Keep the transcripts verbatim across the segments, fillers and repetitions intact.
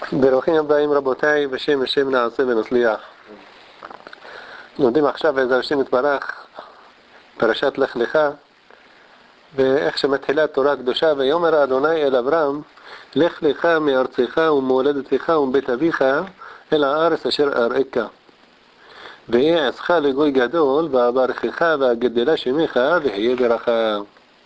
ברוכים הבאים רבותיי, בשם השם נעשה ונצליח. לומדים עכשיו בעזרת השם יתברך פרשת לך לך, ואיך שמתחילה תורה הקדושה, ויאמר אדוני אל אברהם, לך לך מארצך וממולדתך ומבית אביך אל הארץ אשר אראך, ואעשך לגוי גדול ואברכך ואגדלה שמך והיה ברכה.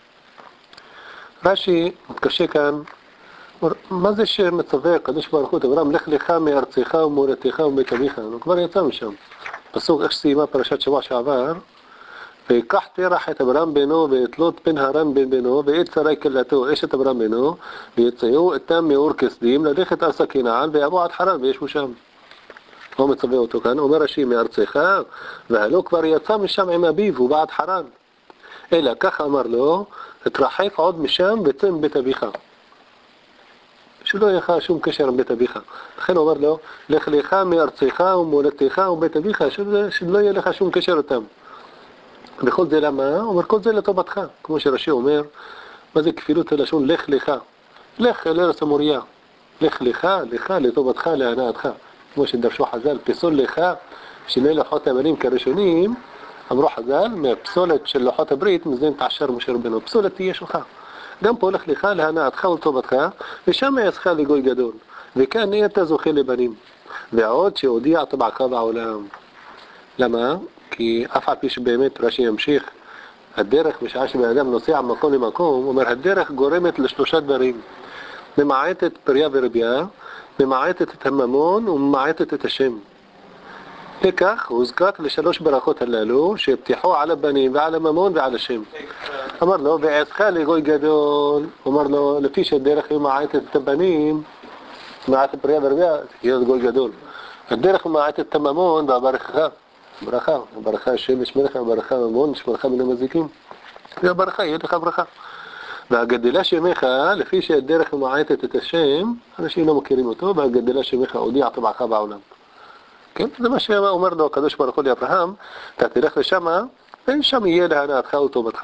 רש"י מתקשה כאן, מה זה שמצווה הקדוש ברוך הוא את אברהם, לך לך מארצך וממולדתך ומבית אביך? הוא כבר יצא משם. פסוק איך סיימה פרשת שבוע שעבר, ויקח תרח את אברהם בנו ואת לוט בן הרן בן בנו ואת שרי כלתו אשת אברהם בנו, ויצאו אתם מאור כסדים ללכת ארצה כנען ויבואו עד חרן וישבו שם. הוא מצווה אותו כאן, אומר רש"י מארצך, והלא כבר יצא משם עם אביו הוא בעד חרן, אלא כך אמר לו, התרחק עוד משם וצא מבית אביך, שלא יהיה לך שום קשר עם בית אביך. לכן הוא אומר לו, לך לך מארצך וממולדתך ומבית אביך, שלא יהיה לך שום קשר איתם. וכל זה למה? הוא אומר, כל זה לטובתך. כמו שרש"י אומר, מה זה כפילות הלשון? לך לך. לך אל ארץ המוריה. לך לך, לך לטובתך, להנאתך. כמו שדרשו חז"ל, פסול לך, שני לוחות המילים כראשונים, אמרו חז"ל, מהפסולת של לוחות הברית, מזה נתעשר משה רבנו. פסולת תהיה שלך. גם פה לך לך, להנאתך ולטובתך, ושם יעשך לגוי גדול. וכאן נהיית זוכה לבנים. ועוד שהודיע טבעך בעולם. למה? כי אף על פי שבאמת רש"י ימשיך, הדרך בשעה שבן אדם נוסע ממקום למקום, הוא אומר, הדרך גורמת לשלושה דברים. ממעטת פריה ורבייה, ממעטת את הממון וממעטת את השם. לכך הוא זקק לשלוש ברכות הללו, שהבטיחו על הבנים ועל הממון ועל השם. אמר לו, ועשך לגוי גדול, אמר לו, לפי שהדרך ממעטת את הבנים, ממעטת פריה ורבייה, תהיה גוי גדול. הדרך ממעטת את הממון והברכך. ברכה, ברכה השם ישמרך, ברכה ממון, ישמרך מן המזיקים. והברכה, יהיה לך ברכה. והגדלה שמך, לפי שהדרך ממעטת את השם, אנשים לא מכירים אותו, והגדלה שמך הודיע טבעך בעולם. כן? זה מה שאומר לו הקדוש ברוך הוא לאברהם, אתה תלך לשם, ושם יהיה להנאתך וטובתך.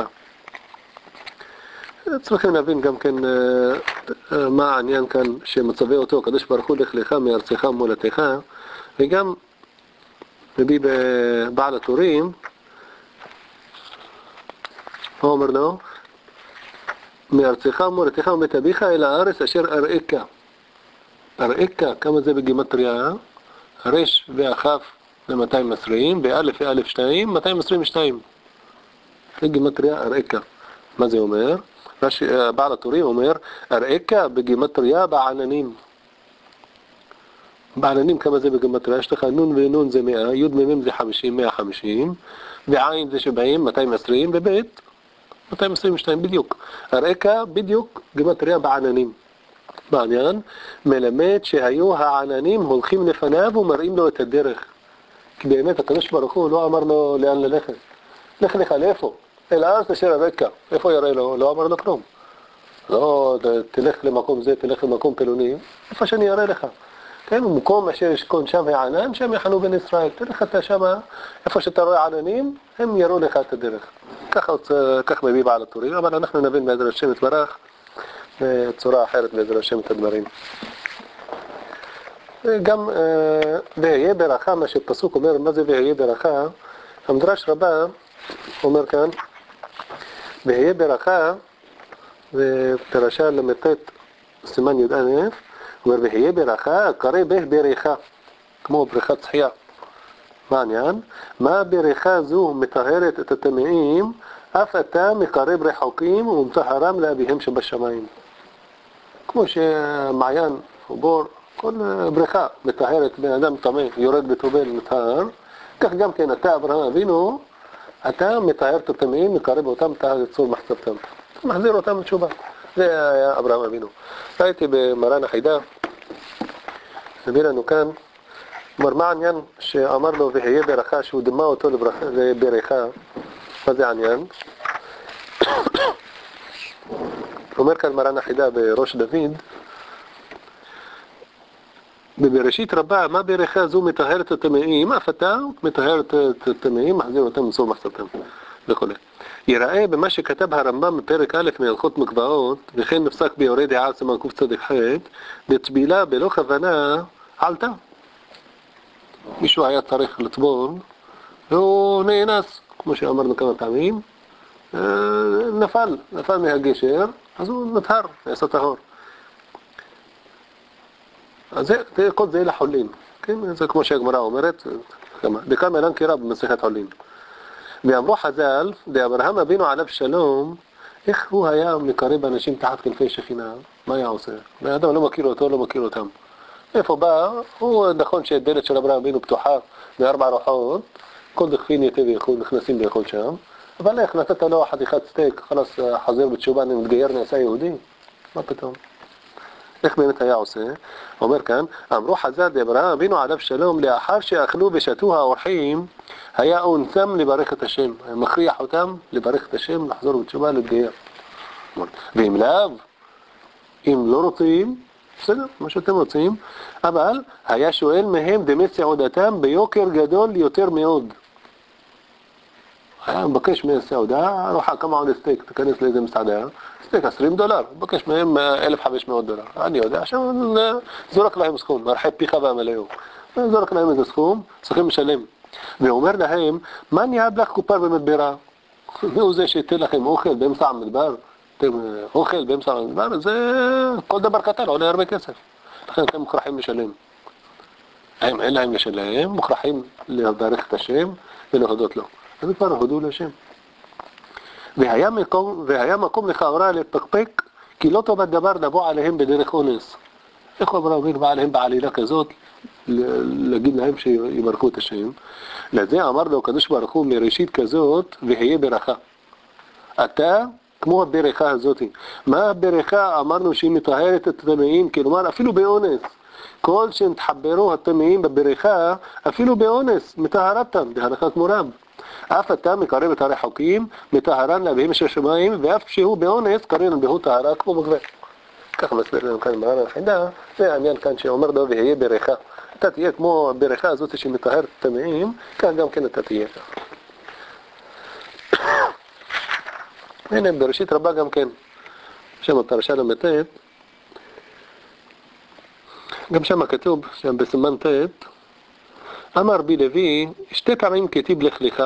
צריכים להבין גם כן מה העניין כאן שמצווה אותו הקדוש ברוך הוא, לך לך מארצך וממולדתך, וגם רבי בבעל הטורים, הוא אומר לו, מארצך וממולדתך ומבית אביך אל הארץ אשר אראך. אראך, כמה זה בגימטריה? הרש והכף ל-מאתיים ועשרים, באלף ואלף שתיים, מאתיים עשרים ושתיים. זה גימטריה אראך. מה זה אומר? בעל הטורים אומר, אראך בגימטריה בעננים. בעננים כמה זה בגימטריה? יש לך נון ונון זה מאה, יוד ממם זה חמישים, מאה וחמישים, ועין זה שבעים, מאתיים ועשרים, ובית מאתיים עשרים ושתיים בדיוק. אראך בדיוק גימטריה בעננים. בעניין מלמד שהיו העננים הולכים לפניו ומראים לו את הדרך. כי באמת הקדוש ברוך הוא לא אמר לו לאן ללכת. לך לך לאיפה? אל הארץ אשר אראך. איפה יראה לו? לא אמר לו כלום. לא, תלך למקום זה, תלך למקום פלוני, איפה שאני אראה לך. כן, במקום אשר ישכון שם הענן, שם יחנו בן ישראל. תלך אתה שם, איפה שאתה רואה עננים, הם יראו לך את הדרך. ככה, כך מביא בעל הטורים, אבל אנחנו נבין בעזרת השם יתברך בצורה אחרת בעזרת השם את הדברים. גם והיה ברכה, מה שפסוק אומר, מה זה והיה ברכה? המדרש רבה אומר כאן, והיה ברכה, ופרשה למתת סימן י"א, אומר והיה ברכה, קרא בה בריכה, כמו בריכת שחייה. מה העניין? מה בריכה זו מטהרת את הטמאים, אף אתה מקרב רחוקים ומטהרם לאביהם שבשמיים. כמו שמעיין או בור, כל בריכה מטהרת בן אדם טמא, יורד בטובל מטהר, כך גם כן אתה אברהם אבינו, אתה מטהר את הטמאים, מקרב אותם לצור מחצבתם, מחזיר אותם לתשובה. זה היה אברהם אבינו. ראיתי במרן החידה, הביא לנו כאן, אומר מה העניין שאמר לו והיה ברכה, שהוא דמה אותו לבריכה, מה זה העניין? אומר כאן מרן החידה בראש דוד, בבראשית רבה, מה בריכה זו מטהרת את הטמאים, אף אתה מטהר את הטמאים, מחזיר אותם לצור מחצבתם וכו'. יראה במה שכתב הרמב"ם בפרק א' מהלכות מקוואות, וכן נפסק ביורי דעה סימן קצ"ח, בטבילה בלא כוונה עלתה. מישהו היה צריך לטבול, והוא נאנס, כמו שאמרנו כמה פעמים, נפל, נפל מהגשר, אז הוא נטהר, נעשה טהור. אז זה, כל זה לחולין, כן? זה כמו שהגמרא אומרת, בכמה אילן קירה במסכת חולין. ואמרו חז"ל, דאברהם אבינו עליו שלום, איך הוא היה מקרב אנשים תחת כנפי שכינה? מה היה עושה? האדם לא מכיר אותו, לא מכיר אותם. איפה בא? הוא נכון שהדלת של אברהם אבינו פתוחה בארבע רוחות, כל דכפין יתה ויכול, נכנסים ויכול שם, אבל איך נתת לו חתיכת סטייק, חלס חזר בתשובה, מתגייר נעשה יהודי? מה פתאום? איך באמת היה עושה? אומר כאן, אמרו חז"ל דאברהם אבינו עליו שלום, לאחר שאכלו ושתו האורחים, היה אונסם לברך את השם, היה מכריח אותם לברך את השם, לחזור בתשובה, להתגייר. ואם לאו, אם לא רוצים, בסדר, מה שאתם רוצים, אבל היה שואל מהם דמי סעודתם ביוקר גדול יותר מאוד. היה מבקש מהם סעודה, ארוחה כמה עולה סטייק, תכנס לאיזה מסעדה, סטייק עשרים דולר, מבקש מהם אלף וחמש מאות דולר. אני יודע, עכשיו זורק להם סכום, מרחב פיך והמלאו. זורק להם איזה סכום, צריכים לשלם. ואומר להם, מה ניהב לך קופר במדברה? והוא זה שייתן לכם אוכל באמצע המדבר, אוכל באמצע המדבר, זה כל דבר קטן, עולה הרבה כסף. לכן אתם מוכרחים לשלם. הם אין להם לשלם, מוכרחים לברך את השם ולהודות לו. אז כבר הודו לשם. והיה מקום, והיה מקום לכאורה לפקפק, כי לא טוב הדבר לבוא עליהם בדרך אונס. איך הוא אמר, בא עליהם בעלילה כזאת, להגיד להם שיברכו את השם. לזה אמר לו הקדוש ברוך הוא מראשית כזאת, והיה ברכה. אתה, כמו הברכה הזאת. מה הברכה? אמרנו שהיא מטהרת את הטמאים, כלומר אפילו באונס. כל שנתחברו הטמאים בברכה, אפילו באונס, מטהרתם, בהלכת מורב. אף אתה מקרב את הרחוקים, מטהרן להבאים של השמיים, ואף שהוא באונס, קרן בהו טהרה כמו מגבר. ככה מסביר לנו כאן ברר החידה, זה העניין כאן שאומר לו, והיה ברכה. אתה תהיה כמו הברכה הזאת שמטהרת את הטמאים, כאן גם כן אתה תהיה. הנה, בראשית רבה גם כן, שם הפרשה למתת, גם שם כתוב, שם בסימן תת, אמר בי לוי, שתי פעמים כתיב לך לך.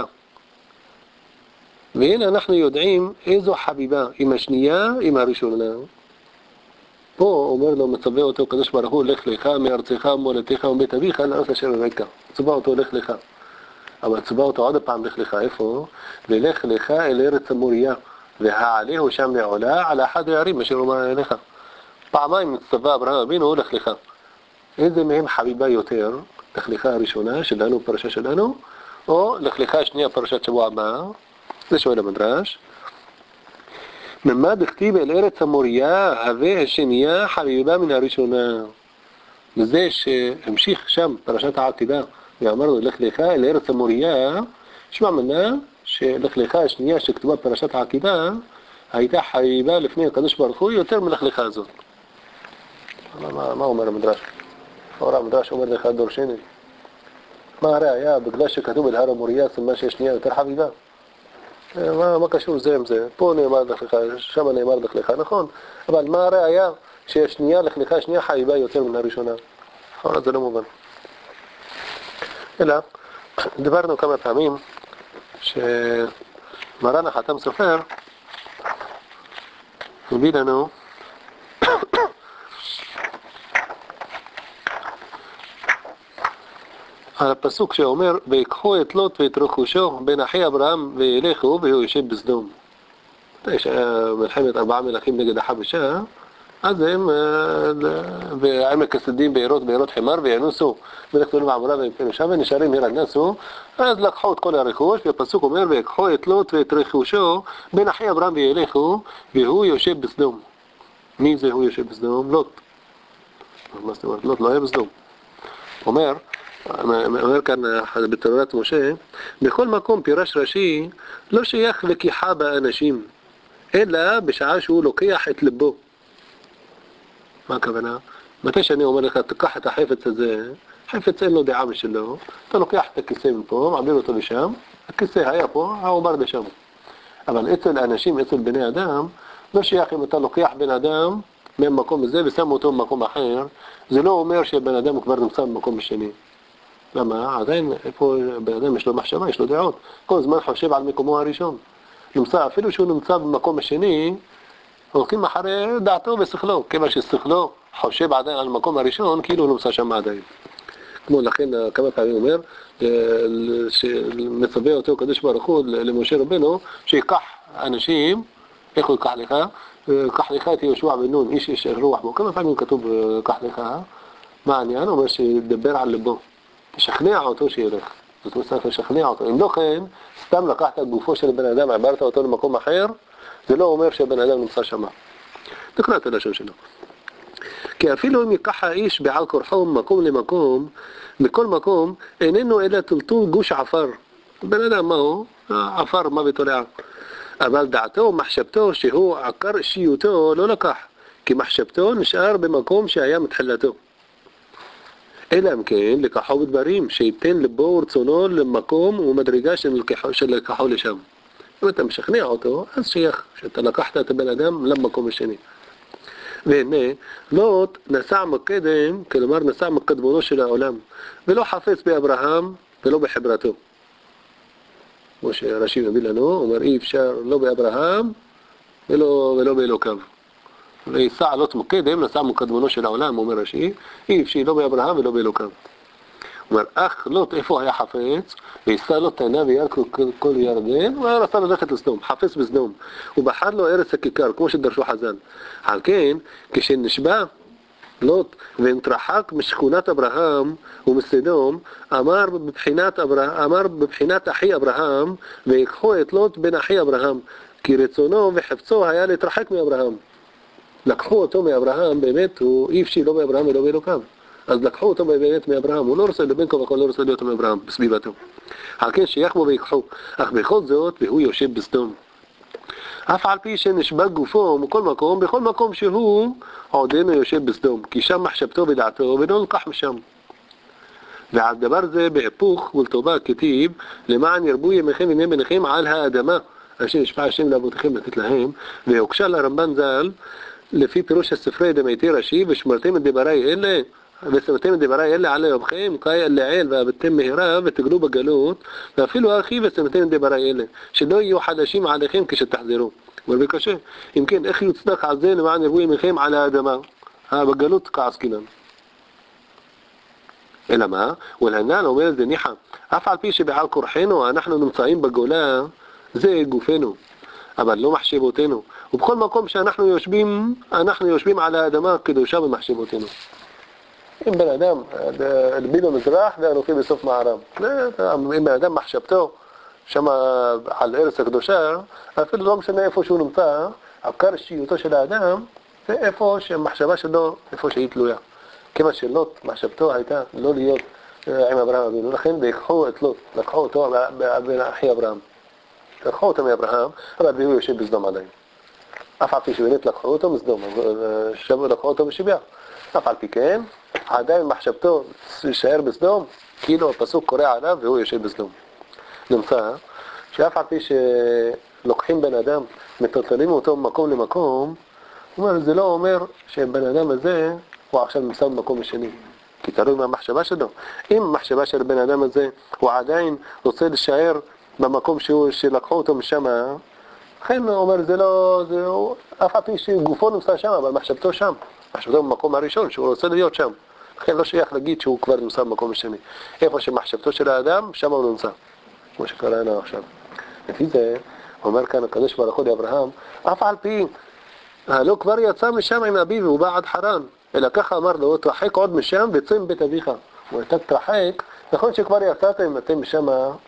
והנה אנחנו יודעים איזו חביבה, עם השנייה, עם הראשונה. פה אומר לו, מצווה אותו, קדוש ברוך הוא, לך לך מארצך ומולדתך ומבית אביך, לארץ אשר אראך. מצווה אותו, לך לך. אבל מצווה אותו עוד פעם, לך לך, איפה? ולך לך אל ארץ המוריה, והעלהו שם לעולה, על אחד הערים אשר אומר אליך. פעמיים מצווה אברהם אבינו, לך לך. איזה מהם חביבה יותר? לך לך הראשונה שלנו, פרשה שלנו, או לך לך השנייה, פרשת שבוע הבא? זה שואל המדרש. ממה דכתיב אל ארץ המוריה, הווה השנייה חביבה מן הראשונה. וזה שהמשיך שם פרשת העתידה, ואמרנו לך לך אל ארץ המוריה, שמע מנה שלך לך השנייה שכתובה פרשת העתידה, הייתה חביבה לפני הקדוש ברוך הוא יותר מלך לך הזאת. מה, מה אומר המדרש? אור המדרש אומר לך דורשני. מה הראיה? בגלל שכתוב אל הר המוריה, סימן שהשנייה יותר חביבה. מה, מה קשור זה עם זה? פה נאמר לך לך, שם נאמר לך לך, נכון. אבל מה הראיה שהשנייה לך לך, השנייה חביבה יותר מן הראשונה? נכון, זה לא מובן. אלא, דיברנו כמה פעמים שמרן החתם סופר הביא לנו על הפסוק שאומר, ויקחו את לוט ואת רכושו בין אחי אברהם וילכו, והוא יושב בסדום. יש מלחמת ארבעה מלכים נגד החבשה, אז הם, ועמק השדים בעירות בעירות חמר, וינוסו ולכתו למעבורה ויפנו שם, ונשארים ירנסו, אז לקחו את כל הרכוש, והפסוק אומר, ויקחו את לוט ואת רכושו בין אחי אברהם וילכו, והוא יושב בסדום. מי זה הוא יושב בסדום? לוט. מה זאת אומרת? לוט לא היה בסדום. אומר, אומר כאן בתורת משה, בכל מקום פירש רש"י לא שייך לקיחה באנשים, אלא בשעה שהוא לוקח את ליבו. מה הכוונה? מתי שאני אומר לך, תקח את החפץ הזה, חפץ אין לו דעה משלו, אתה לוקח את הכיסא מפה, מעביר אותו לשם, הכיסא היה פה, העובר לשם. אבל אצל אנשים, אצל בני אדם, לא שייך אם אתה לוקח בן אדם ממקום הזה ושם אותו במקום אחר, זה לא אומר שבן אדם כבר נמצא במקום שני. למה? עדיין איפה בן אדם יש לו מחשבה, יש לו דעות. כל הזמן חושב על מקומו הראשון. נמצא, אפילו שהוא נמצא במקום השני, הולכים אחרי דעתו ושכלו. כיוון ששכלו חושב עדיין על המקום הראשון, כאילו הוא נמצא שם עדיין. כמו לכן כמה פעמים אומר, שמצווה אותו קדוש ברוך הוא למשה רבנו, שיקח אנשים, איך הוא ייקח לך? קח לך את יהושע בן נון, איש יש רוח בו. כמה פעמים כתוב קח לך? מה העניין? הוא אומר שידבר על ליבו. תשכנע אותו שילך. זאת אומרת, צריך לשכנע אותו. אם לא כן, סתם לקחת את גופו של בן אדם, עברת אותו למקום אחר, זה לא אומר שהבן אדם נמצא שמה. תקרא את הלשון שלו. כי אפילו אם ייקח האיש בעל כורחו ממקום למקום, מכל מקום, איננו אלא טלטול גוש עפר. בן אדם מה הוא? עפר מה בתולע. אבל דעתו, מחשבתו, שהוא עקר אישיותו, לא לקח. כי מחשבתו נשאר במקום שהיה מתחילתו. אלא אם כן, לקחו בדברים, שייתן לבו ורצונו למקום ומדרגה שלקחו לשם. אם אתה משכנע אותו, אז שייך, שאתה לקחת את הבן אדם למקום השני. והנה, לוט נסע מקדם, כלומר נסע מקדמונו של העולם, ולא חפץ באברהם ולא בחברתו. כמו שרש"י מביא לנו, אומר אי אפשר לא באברהם ולא, ולא באלוקיו. ויסע לוט מקדם, נסע מקדמונו של העולם, אומר רש"י, אי אפשר לא באברהם ולא באלוקיו. אומר, אך לוט איפה היה חפץ, ויסע לוט תענה וירק כל ירדן, הוא היה רצה ללכת לסדום, חפץ בסדום. הוא בחר לו ארץ הכיכר, כמו שדרשו חז"ל. על כן, כשנשבע לוט ונתרחק משכונת אברהם ומסדום, אמר בבחינת, אברהם, אמר בבחינת אחי אברהם, ויקחו את לוט בן אחי אברהם, כי רצונו וחפצו היה להתרחק מאברהם. לקחו אותו מאברהם, באמת, הוא אי אפשר לא באברהם ולא באלוקיו. אז לקחו אותו באמת מאברהם, הוא לא רוצה לבין כה וכה, לא רוצה להיות מאברהם, בסביבתו. על כן שייך בו ויקחו, אך בכל זאת, והוא יושב בסדום. אף על פי שנשבע גופו מכל מקום, בכל מקום שהוא עודנו יושב בסדום, כי שם מחשבתו ודעתו, ולא נלקח משם. ועל דבר זה בהיפוך ולטובה כתיב, למען ירבו ימיכם וימי בניכם על האדמה, אשר ישפע השם לאבותיכם לתת להם, והוקשה לרמב"ן ז"ל, לפי פירוש הספרי דמייתי רש"י, ושמרתם את דברי אלה, ושמתם את דברי אלה על לבבכם, קאי אל לעיל ועבדתם מהרה ותגלו בגלות, ואפילו אחי ושמתם את דברי אלה, שלא יהיו חדשים עליכם כשתחזרו. אבל בקשה, אם כן, איך יוצדק על זה למען ירבו ימיכם על האדמה? בגלות כעסקינן. אלא מה? ולהנ"ל אומר את זה ניחא, אף על פי שבעל כורחנו אנחנו נמצאים בגולה, זה גופנו, אבל לא מחשבותינו. ובכל מקום שאנחנו יושבים, אנחנו יושבים על האדמה הקדושה במחשבותינו. אם בן אדם, לבי במזרח ואנוכי בסוף מערב. אם בן אדם מחשבתו, שם על ארץ הקדושה, אפילו לא משנה איפה שהוא נמצא, עקר אישיותו של האדם, זה איפה שהמחשבה שלו, איפה שהיא תלויה. כיוון שלוט, מחשבתו הייתה לא להיות עם אברהם אבינו, לכן ויקחו את לוט, לקחו אותו בין אחי אברהם. לקחו אותו מאברהם, אבל הוא יושב בסדום עדיין. אף על פי שבאמת לקחו אותו מסדום, שבו לקחו אותו בשביה. אף על פי כן, עדיין מחשבתו יישאר בסדום, כאילו הפסוק קורא עליו והוא יושב בסדום. נמצא שאף על פי שלוקחים בן אדם, מטלטלים אותו ממקום למקום, הוא אומר, זה לא אומר שבן אדם הזה הוא עכשיו נמצא במקום השני. כי תלוי מהמחשבה שלו. אם המחשבה של בן אדם הזה הוא עדיין רוצה להישאר במקום שהוא, שלקחו אותו משם, לכן הוא אומר, זה לא, זה, אף על פי שגופו נמצא שם, אבל מחשבתו שם. מחשבתו במקום הראשון, שהוא רוצה להיות שם. לכן לא שייך להגיד שהוא כבר נמצא במקום השני. איפה שמחשבתו של האדם, שם הוא נמצא. כמו שקראנו עכשיו. לפי זה, אומר כאן הקדוש ברוך הוא לאברהם, אף על פי, לא כבר יצא משם עם אביו, והוא בא עד חרן. אלא ככה אמר לו, תרחק עוד משם וצא מבית אביך. הוא אומר, אתה תרחק, נכון שכבר יצאתם, אתם משם,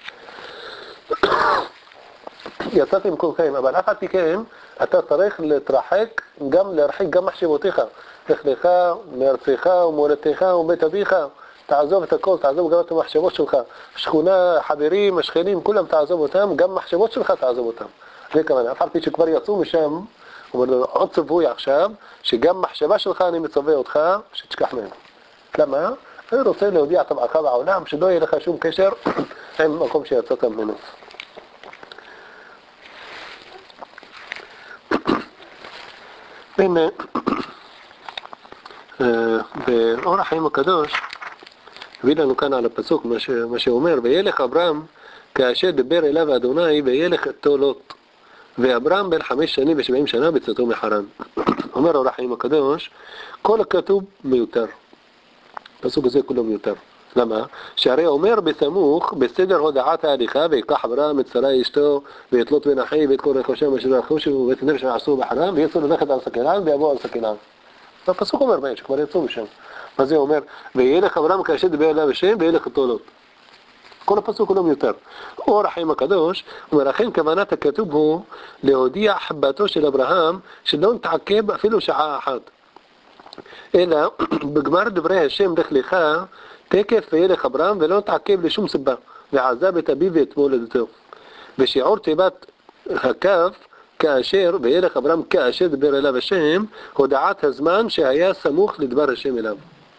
יצאתם כולכם, אבל אף על פי כן, אתה צריך להתרחק, גם להרחיק גם מחשבותיך. לך לך, מארצך ומולדתך ובית אביך, תעזוב את הכל, תעזוב גם את המחשבות שלך. שכונה, חברים, השכנים, כולם תעזוב אותם, גם מחשבות שלך תעזוב אותם. זה כמובן, אף על פי שכבר יצאו משם, הוא אומר, עוד צבוי עכשיו, שגם מחשבה שלך אני מצווה אותך, שתשכח מהם. למה? אני רוצה להודיע את טבעך בעולם, שלא יהיה לך שום קשר עם מקום שיצאת ממנו. לכן באור החיים הקדוש הביא לנו כאן על הפסוק מה, ש... מה שאומר וילך אברהם כאשר דבר אליו אדוני וילך אתו לוט ואברהם בן חמש שנים ושבעים שנה בצאתו מחרן. אומר אור החיים הקדוש כל הכתוב מיותר, הפסוק הזה כולו מיותר. למה? שהרי אומר בסמוך בסדר הודעת ההליכה ויקח אברהם את שרה אשתו ואת לוט בן אחי ואת כל רכושם אשר רכושו ואת הנפש שעשו בחרן ויצאו ללכת על סכינן ויבואו על סכינן. הפסוק אומר בהם שכבר יצאו משם. מה זה אומר? וילך אברהם כאשר דבר אליו השם וילך אתו לוט. כל הפסוק הוא לא מיותר. אור החיים הקדוש אומר לכן כוונת הכתוב הוא להודיע חבתו של אברהם שלא נתעכב אפילו שעה אחת, אלא בגמר דברי השם לך לך תקף וילך אברהם ולא נתעכב לשום סיבה ועזב את אביו ואת מולדתו. ושיעור תיבת הכף כאשר וילך אברהם כאשר דבר אליו השם הודעת הזמן שהיה סמוך לדבר השם אליו.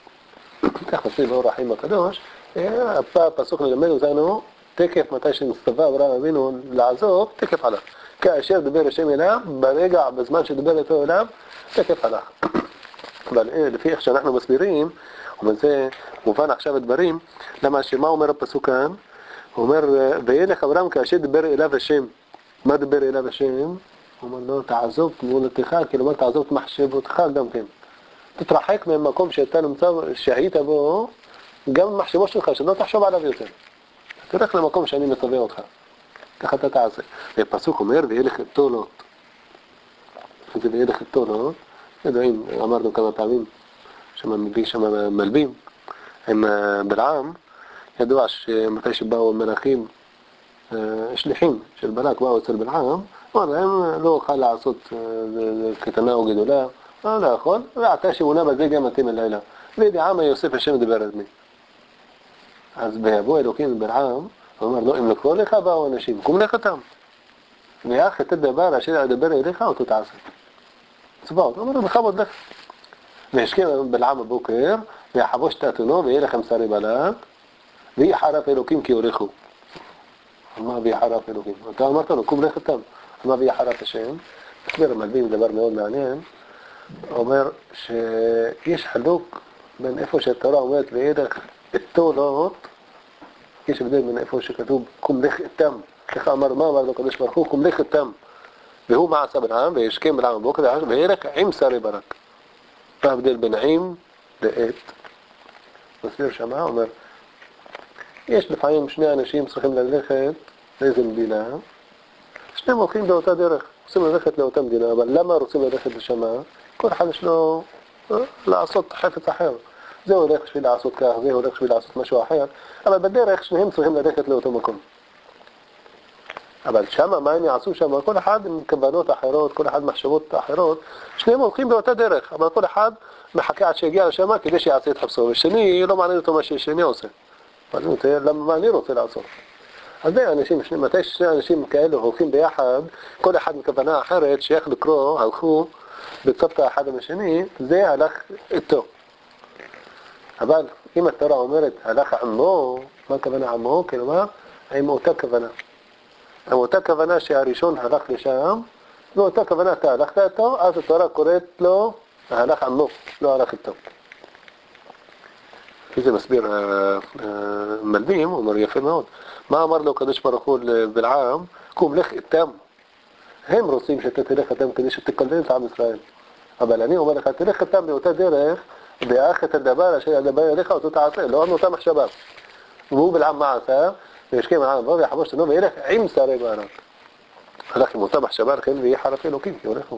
כך מסביר באור החיים הקדוש. הפסוק מלמד אותנו תקף מתי שנסתווה אברהם אבינו לעזוב, תקף הלך. כאשר דבר השם אליו, ברגע, בזמן שדבר אותו אליו, תקף הלך. אבל לפי איך שאנחנו מסבירים, וזה מובן עכשיו הדברים, למה שמה אומר הפסוק כאן? הוא אומר, וילך אברהם כאשר דבר אליו השם. מה דבר אליו השם? הוא אומר לו, תעזוב תמונתך, כלומר תעזוב את מחשבותך גם כן. תתרחק מהמקום שאתה נמצא, שהיית בו, גם מחשבו שלך, שלא תחשוב עליו יותר. תלך למקום שאני מצווה אותך. ככה אתה תעשה. והפסוק אומר, וילך אתו לוט. זה וילך אתו לוט. ידועים, אמרנו כמה פעמים, שמביא שם מלבים, עם בלעם, ידוע שמתי שבאו מלאכים, שליחים של בלק באו אצל בלעם, אמר להם, לא אוכל לעשות קטנה או גדולה, לא יכול, ועתה שמונה בזה גם אתם אלילה. וידעם יוסף השם דבר על מי. אז בהבוא אלוקים בלעם, הוא אומר לו, אם לקרוא לך באו אנשים, קום לך אותם. ואח את הדבר אשר אדבר אליך, אותו תעשה. צבאות, הוא אומר לו, בכבוד לך. והשכם בלעם בבוקר, ויחבוש את אתונו, ויהיה לכם שרי בלק, ויחרף אלוקים כי הולכו. מה ויחרף אלוקים? אתה אמרת לו, קום לך אותם. מה ויחרף השם? מסביר המלבים דבר מאוד מעניין. אומר שיש חלוק בין איפה שהתורה אומרת וילך אתו לוט, יש הבדל בין איפה שכתוב קום לך איתם. ככה אמר, מה אמר לו קדוש ברוך הוא? קום לך איתם. והוא מעשה בלעם, וישכם בלעם בבוקר, וילך עם שרי בלק. מה ההבדל בין עם לעת? מסביר שמה, אומר, יש לפעמים שני אנשים צריכים ללכת לאיזה מדינה, שניהם הולכים באותה דרך, רוצים ללכת לאותה מדינה, אבל למה רוצים ללכת לשמה? כל אחד יש לו לעשות חפץ אחר. זה הולך בשביל לעשות כך, זה הולך בשביל לעשות משהו אחר, אבל בדרך שניהם צריכים ללכת לאותו מקום. אבל שמה, מה הם יעשו שמה? כל אחד עם כוונות אחרות, כל אחד מחשבות אחרות, שניהם הולכים באותה דרך, אבל כל אחד מחכה עד שיגיע לשמה כדי שיעשה את חפשו, ושני לא מעניין אותו מה ששני עושה. אבל הוא תראה, למה מה אני רוצה לעשות? אז זה אנשים, מתי שני אנשים כאלו הולכים ביחד, כל אחד מכוונה אחרת, שייך לקרוא, הלכו בצוותא אחד עם השני, זה הלך איתו. אבל אם התורה אומרת, הלך עמו, מה הכוונה עמו? כלומר, עם אותה כוונה. עם אותה כוונה שהראשון הלך לשם, ואותה כוונה אתה הלכת איתו, אז התורה קוראת לו, הלך עמו, לא הלך איתו. וזה מסביר מלבים, הוא אומר יפה מאוד. מה אמר לו קדוש ברוך הוא לבלעם? קום לך איתם. הם רוצים שאתה תלך איתם כדי שתקלל את עם ישראל. אבל אני אומר לך, תלך איתם באותה דרך, ואח את הדבר אשר הדבר אליך אותו תעשה, לא מאותה מחשבה. והוא בלעם מה עשה? וישכם בלעם בא ויחבוש את אתונו וילך עם שרי בלק. הלך עם אותה מחשבה, לכן ויחרף אלוקים, כי הולך הוא.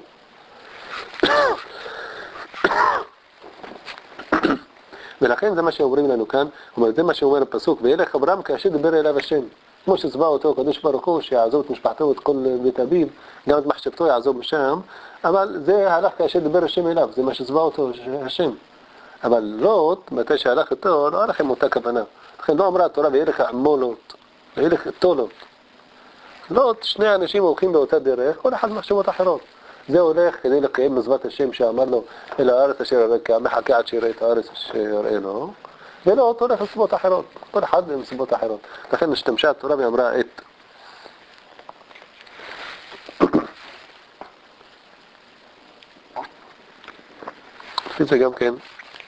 ולכן זה מה שאומרים לנו כאן, זה מה שאומר הפסוק, וילך אברהם כאשר דבר אליו השם. כמו שצבע אותו קדוש ברוך הוא, שיעזוב את משפחתו, את כל בית אביו, גם את מחשבתו יעזוב משם, אבל זה הלך כאשר דבר השם אליו, זה מה שצבע אותו השם. אבל לוט, מתי שהלך איתו, לא הלך עם אותה כוונה. לכן לא אמרה התורה, וילך עמו לוט, וילך איתו לוט. לוט, שני אנשים הולכים באותה דרך, כל אחד מחשבות אחרות. זה הולך כדי לקיים מצוות השם שאמר לו, אל הארץ אשר הרקע, מחכה עד שיראה את הארץ אשר יראה לו, ולא, הולך לסיבות אחרות, כל אחד לסיבות אחרות. לכן השתמשה התורה ואמרה את. זה גם כן,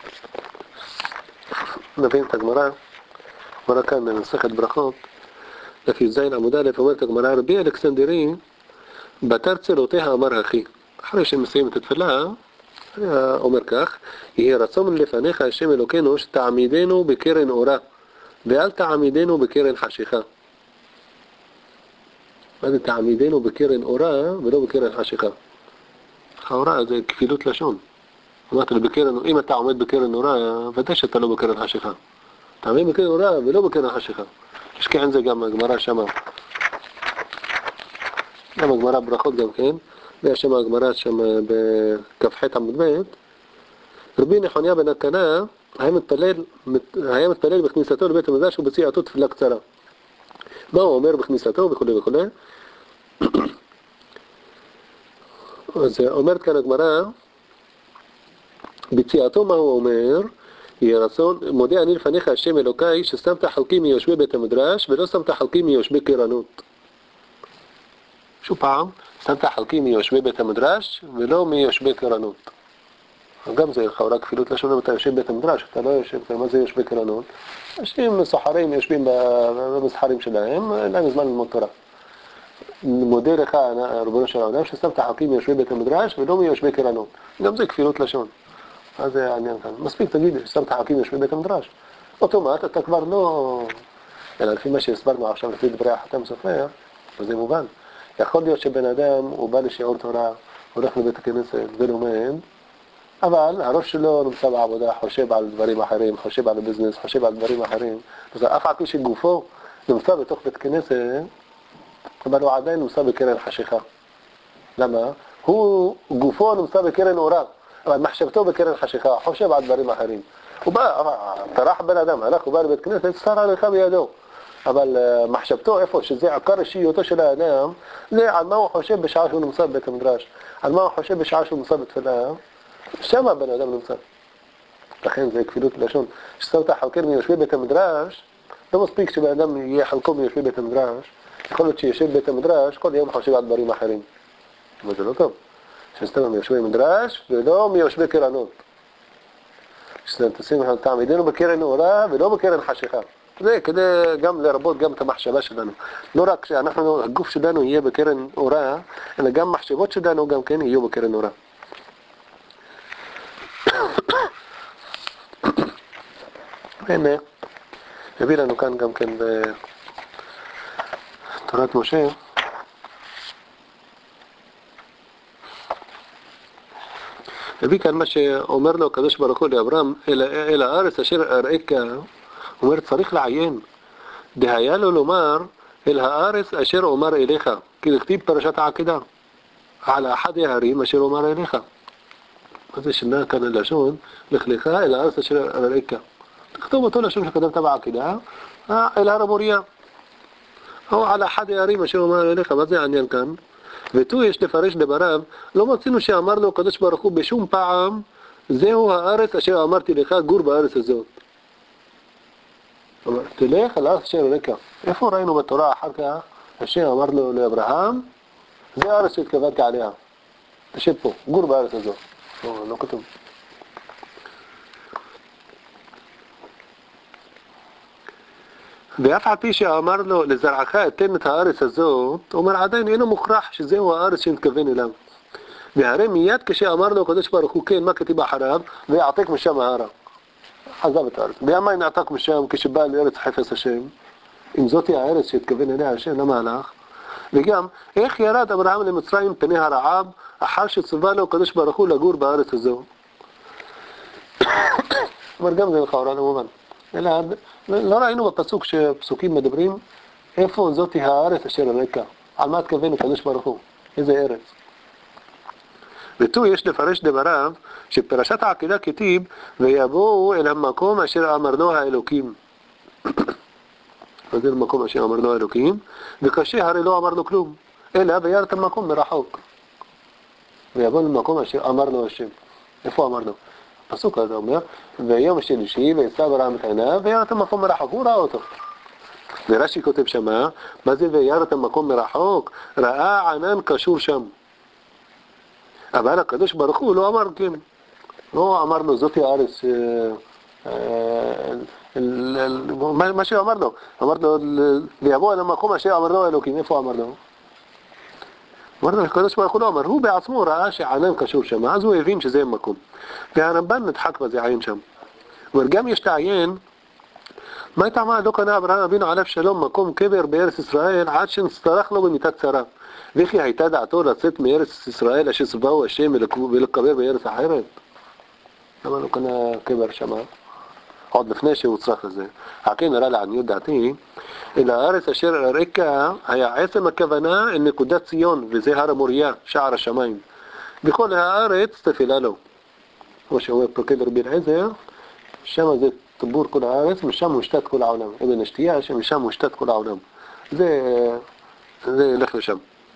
נבין את הגמרא, גמרא כאן במסכת ברכות, לפי זין עמוד א', אומרת הגמרא, רבי אלכסנדרי, בתר צלותיה אמר אחי. אחרי שמסיים את התפילה, אומר כך, יהי רצון לפניך השם אלוקינו שתעמידנו בקרן אורה, ואל תעמידנו בקרן חשיכה. מה זה תעמידנו בקרן אורה ולא בקרן חשיכה? האורה זה כפילות לשון. אמרת לי בקרן, אם אתה עומד בקרן אורה, ודאי שאתה לא בקרן חשיכה. תעמיד בקרן אורה ולא בקרן חשיכה. יש כאן זה גם הגמרא שמה. גם הגמרא ברכות גם כן. ויש שם הגמרא שם בכ"ח עמוד ב', רבי נחוניה בן הקנה היה מתפלל, היה מתפלל בכניסתו לבית המקדש ובציאתו תפילה קצרה. מה הוא אומר בכניסתו וכו' וכו'. אז אומרת כאן הגמרא, בציאתו מה הוא אומר? יהי רצון, מודה אני לפניך השם אלוקיי ששמת חלקי מיושבי בית המדרש ולא שמת חלקי מיושבי קרנות. שוב פעם, שמת חלקי מיושבי בית המדרש ולא מיושבי קרנות. גם זה לכאורה כפילות לשון, אם אתה יושב בית המדרש, אתה לא יושב, מה זה יושבי קרנות? אנשים סוחרים יושבים במסחרים שלהם, אין להם זמן ללמוד תורה. מודה לך, ריבונו של העולם, ששמת חלקי מיושבי בית המדרש ולא מיושבי קרנות. גם זה כפילות לשון. מה זה העניין כאן? מספיק תגיד, ששמת חלקי מיושבי בית המדרש. אוטומט, אתה כבר לא... אלא לפי מה שהסברנו עכשיו, לפי דברי החתם סופר, וזה מובן. יכול להיות שבן אדם, הוא בא לשיעור תורה, הולך לבית הכנסת ולומד, אבל הראש שלו נמצא בעבודה, חושב על דברים אחרים, חושב על הביזנס, חושב על דברים אחרים. אז אף על פי שגופו נמצא בתוך בית כנסת, אבל הוא עדיין נמצא בקרן חשיכה. למה? הוא, גופו נמצא בקרן אורה, אבל מחשבתו בקרן חשיכה, חושב על דברים אחרים. הוא בא, טרח בן אדם, הלך, הוא בא לבית כנסת, סר הלכה בידו. אבל מחשבתו איפה, שזה עקר אישיותו של האדם, זה על מה הוא חושב בשעה שהוא נמצא בבית המדרש, על מה הוא חושב בשעה שהוא נמצא בתפילה, שם הבן אדם נמצא. לכן זה כפילות לשון. ששמת חלקי מיושבי בית המדרש, לא מספיק שבן אדם יהיה חלקו מיושבי בית המדרש, יכול להיות שיושב בבית המדרש, כל יום חושב על דברים אחרים. אבל זה לא טוב. ששמת מיושבי מדרש ולא מיושבי קרנות. שתשים תעמידנו בקרן אורה ולא בקרן חשיכה. זה כדי גם לרבות גם את המחשבה שלנו. לא רק שאנחנו, הגוף שלנו יהיה בקרן אורה, אלא גם מחשבות שלנו גם כן יהיו בקרן אורה. הנה, הביא לנו כאן גם כן בתורת משה, הביא כאן מה שאומר לו הקדוש ברוך הוא לאברהם, אל, אל הארץ אשר אראך, אומר צריך לעיין, דהיה לו לומר אל הארץ אשר אומר אליך, כי לכתיב פרשת העקדה, על אחד ההרים אשר אומר אליך. מה זה שנה כאן הלשון, לך לך אל הארץ אשר אראך. תכתוב אותו לשון שקדמת בעקדה, אל הר המוריה, או על אחד ההרים אשר אומר אליך. מה זה העניין כאן? ותו יש לפרש דבריו, לא מצינו שאמר לו הקדוש ברוך הוא בשום פעם, זהו הארץ אשר אמרתי לך, גור בארץ הזאת. אומר, תלך אל הארץ אשר אראך. איפה ראינו בתורה אחר כך, אשר אמר לו לאברהם, זה הארץ שהתכוונתי עליה. תשב פה, גור בארץ הזאת. לא, לא כתוב. ואף על פי שאמר לו לזרעך אתן את הארץ הזאת, אומר עדיין אינו מוכרח שזהו הארץ שנתכוון אליו. והרי מיד כשאמר לו הקדוש ברוך הוא כן, מה כתיב אחריו? ויעתק משם ההרה. עזב את הארץ. ויאמה נעתק משם כשבא לארץ חפש השם. אם זאתי הארץ שהתכוון אליה השם, למה הלך? וגם, איך ירד אברהם למצרים פני הרעב, אחר שצווה לו הקדוש ברוך הוא לגור בארץ הזו? אבל גם זה לכאורה לא מובן. אלא, לא ראינו בפסוק שפסוקים מדברים, איפה זאתי הארץ אשר אראך? על מה התכוון הקדוש ברוך הוא? איזה ארץ? ותו יש לפרש דבריו, שפרשת העקדה כתיב, ויבואו אל המקום אשר אמרנו האלוקים. זה למקום אשר אמרנו האלוקים, וקשה הרי לא אמרנו כלום, אלא וירא את המקום מרחוק. ויבואו למקום אשר אמרנו השם. איפה אמרנו? הפסוק הזה אומר, ויום השלישי ויצא אברהם את עיניו, וירא את המקום מרחוק, הוא ראה אותו. ורש"י כותב שמה, מה זה וירא את המקום מרחוק? ראה ענן קשור שם. אבל הקדוש ברוך הוא לא אמר כן. לא אמרנו זאתי הארץ, מה שאמרנו, אמרנו ויבוא אל המקום אשר אמרנו אלוקים, איפה אמרנו? אמרנו הקדוש ברוך הוא לא אמר, הוא בעצמו ראה שענן קשור שם, אז הוא הבין שזה מקום, והרמב"ן נדחק בזה עין שם. וגם יש לעיין, מה טעמה לא קנה אברהם אבינו עליו שלום מקום קבר בארץ ישראל עד שנצטרך לו במיטה קצרה, וכי הייתה דעתו לצאת מארץ ישראל אשר צבאו השם ולקבר בארץ אחרת? למה לא קנה קבר שם? עוד לפני שהוא צריך לזה. הכי נראה לעניות דעתי, אל הארץ אשר הרקע היה עצם הכוונה אל נקודת ציון, וזה הר המוריה, שער השמיים. בכל הארץ תפילה לו. כמו שאומר פה קבר בן עזר, שם זה טבור כל הארץ, משם מושתת כל העולם. אבן השתייה, שמשם מושתת כל העולם. זה, זה ילך לשם.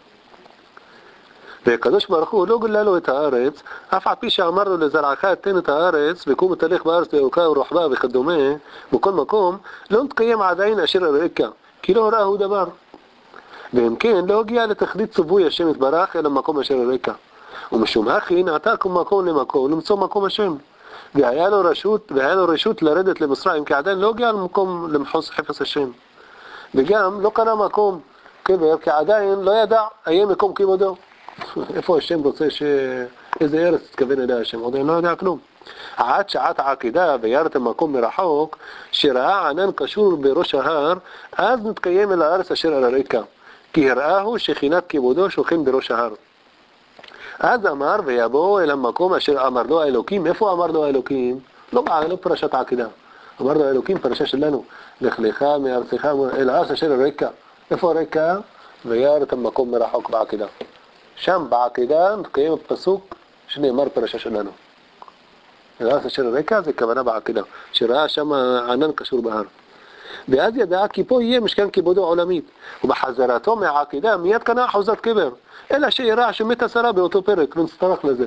והקדוש ברוך הוא לא גלה לו את הארץ, אף על פי שאמר לו לזרעך תן את הארץ וקום ותלך בארץ לאורכה ורוחבה וכדומה, בכל מקום לא נתקיים עדיין אשר הרקע, כי לא ראהו דבר. ואם כן לא הגיע לתכלית ציווי השם יתברך אלא מקום אשר הרקע, ומשום הכי נעתה מקום למקום למצוא מקום השם, והיה לו רשות, והיה לו רשות לרדת למצרים, כי עדיין לא הגיע למקום למחוז חפץ השם, וגם לא קנה מקום קבר, כי עדיין לא ידע היה מקום כיבודו. איפה השם רוצה ש... איזה ארץ תתכוון אליה השם, עוד אני לא יודע כלום. עד שעת העקידה וירא את המקום מרחוק, שראה ענן קשור בראש ההר, אז נתקיים אל הארץ אשר על הרקע, כי הראהו שכינת כיבודו שוכן בראש ההר. אז אמר ויבוא אל המקום אשר אמר לו האלוקים. איפה אמר לו האלוקים? לא, לא פרשת העקידה. אמר לו האלוקים פרשה שלנו, לך לך מארצך אל הארץ אשר על הרקע. איפה הרקע? וירא את המקום מרחוק בעקידה. שם בעקידה נתקיים הפסוק שנאמר פרשה שלנו. הארץ אשר הרקע זה כוונה בעקידה, שראה שם ענן קשור בהר. ואז ידע כי פה יהיה משכן כיבודו עולמית, ובחזרתו מהעקידה מיד קנה אחוזת קבר, אלא שיראה שמת עשרה באותו פרק, ונצטרך לזה.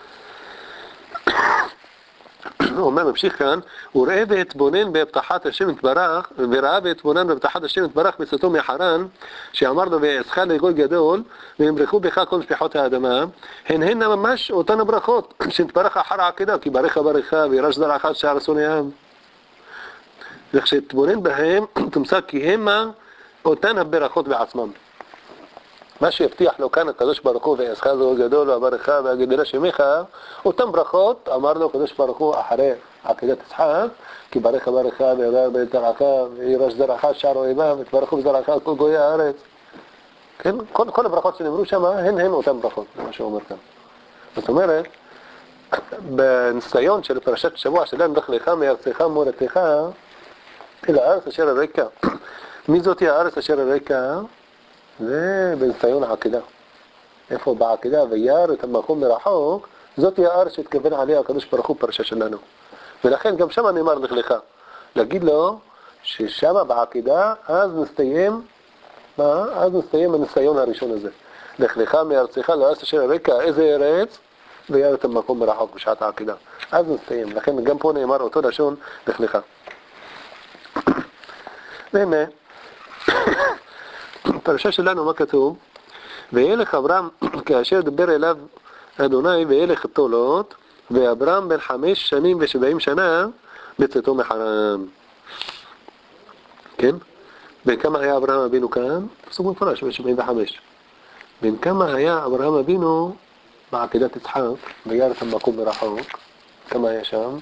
הוא אומר, ממשיך כאן, הוא ראה והתבונן בהבטחת השם יתברך, וראה והתבונן בהבטחת השם יתברך בצאתו מחרן, שאמר לו ויעשך לגוי גדול, וימברכו בך כל משפחות האדמה, הן הן ממש אותן הברכות שנתברך אחר העקידה, כי ברך ברך וירש זרעך שער שונאיהם. וכשתבונן בהם תמצא כי המה אותן הברכות בעצמם. מה שהבטיח לו כאן הקדוש ברוך הוא ויעשך לגוי גדול וברך והגדלה שמך, אותן ברכות אמר לו הקדוש ברוך הוא אחרי עקידת יצחק, כי ברך ברך וירש זרעך וירש זרעך שער אויביו ותברכו בזרעך כל גויי הארץ. כן? כל, כל הברכות שנאמרו שם הן הן אותן ברכות, מה שהוא אומר כאן. זאת אומרת, בניסיון של פרשת שבוע שלנו, לך לך מארצך מולדתך אל הארץ אשר הרקע. מי זאתי הארץ אשר הרקע? זה בניסיון העקידה. איפה בעקידה וירא את המקום מרחוק, זאתי הארץ שהתכוון עליה הקדוש ברוך הוא פרשה שלנו. ולכן גם שם נאמר לך לך. להגיד לו ששם בעקידה אז נסתיים, מה? אז נסתיים הניסיון הראשון הזה. לך לך מארצך לארץ אשר הרקע, איזה ארץ? וירא את המקום מרחוק בשעת העקידה. אז נסתיים. לכן גם פה נאמר אותו לשון לך לך. והנה, פרשה שלנו מה כתוב? וילך אברהם כאשר דבר אליו אדוני וילך תולות, ואברהם בן חמש שנים ושבעים שנה בצאתו מחרן. כן? בין כמה היה אברהם אבינו כאן? פסוק מפורש, ב-שבעים וחמש. בין כמה היה אברהם אבינו בעקידת יצחק וירא את המקום מרחוק? כמה היה שם?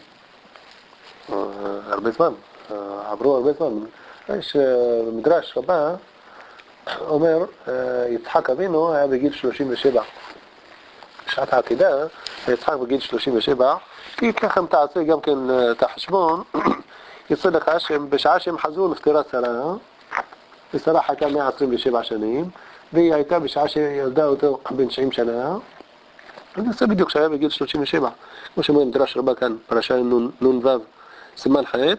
הרבה זמן. עברו הרבה זמן. יש במדרש רבה אומר, יצחק אבינו היה בגיל שלושים ושבע. בשעת העקידה, יצחק בגיל שלושים ושבע, כי ככה אם תעשה גם כן את החשבון, יצא לך שבשעה שהם חזרו נפטרה שרה, ושרה חייתה מאה עשרים ושבע שנים, והיא הייתה בשעה שילדה אותו בן תשעים שנה, אז זה בדיוק שהיה בגיל שלושים ושבע. כמו שאומרים מדרש רבה כאן, פרשה נון וו, סימן ח'.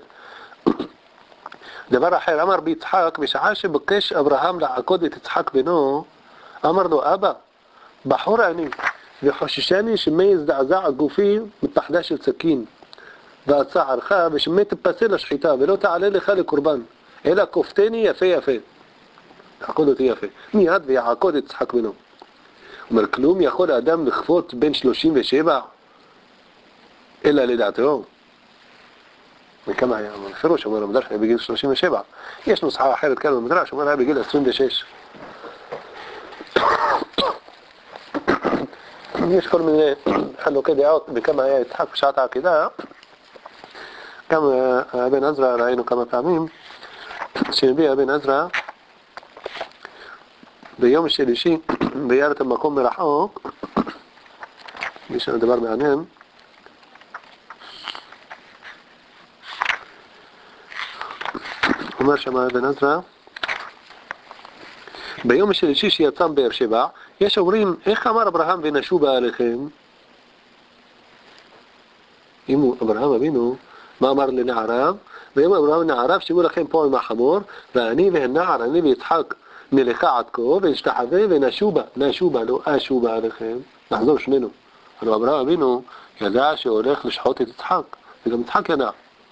דבר אחר, אמר ביצחק, בשעה שבקש אברהם לעקוד את יצחק בנו, אמר לו, אבא, בחור אני, וחוששני שמא יזדעזע גופי מפחדה של סכין, והצערך, ושמא תפסה לשחיטה, ולא תעלה לך לקורבן, אלא כופתני יפה יפה. לעקוד אותי יפה. מיד ויעקוד את יצחק בנו. אומר, כלום יכול האדם לכפות בין שלושים ושבע? אלא לדעתו. וכמה היה? בפירוש, אומר המדרש, היה בגיל שלושים ושבע. יש נוסחה אחרת כאן במדרש, אומר היה בגיל עשרים ושש. יש כל מיני חלוקי דעות בכמה היה יצחק בשעת העקידה. גם אבן עזרא ראינו כמה פעמים, שהביא אבן עזרא ביום השלישי, וירא את המקום מרחוק. יש לנו דבר מעניין. אומר שם אבן עזרא, ביום השלישי שיצא מבאר שבע, יש אומרים, איך אמר אברהם ונשובה עליכם? אם הוא אברהם אבינו, מה אמר לנעריו? ויאמר אברהם לנעריו, שבו לכם פה עם החמור, ואני והנער, אני ויצחק נלכה עד כה, ונשתחווה ונשובה, נשובה, לא אשובה עליכם. נחזור שנינו. אבל אברהם אבינו ידע שהולך לשחוט את יצחק, וגם יצחק ידע.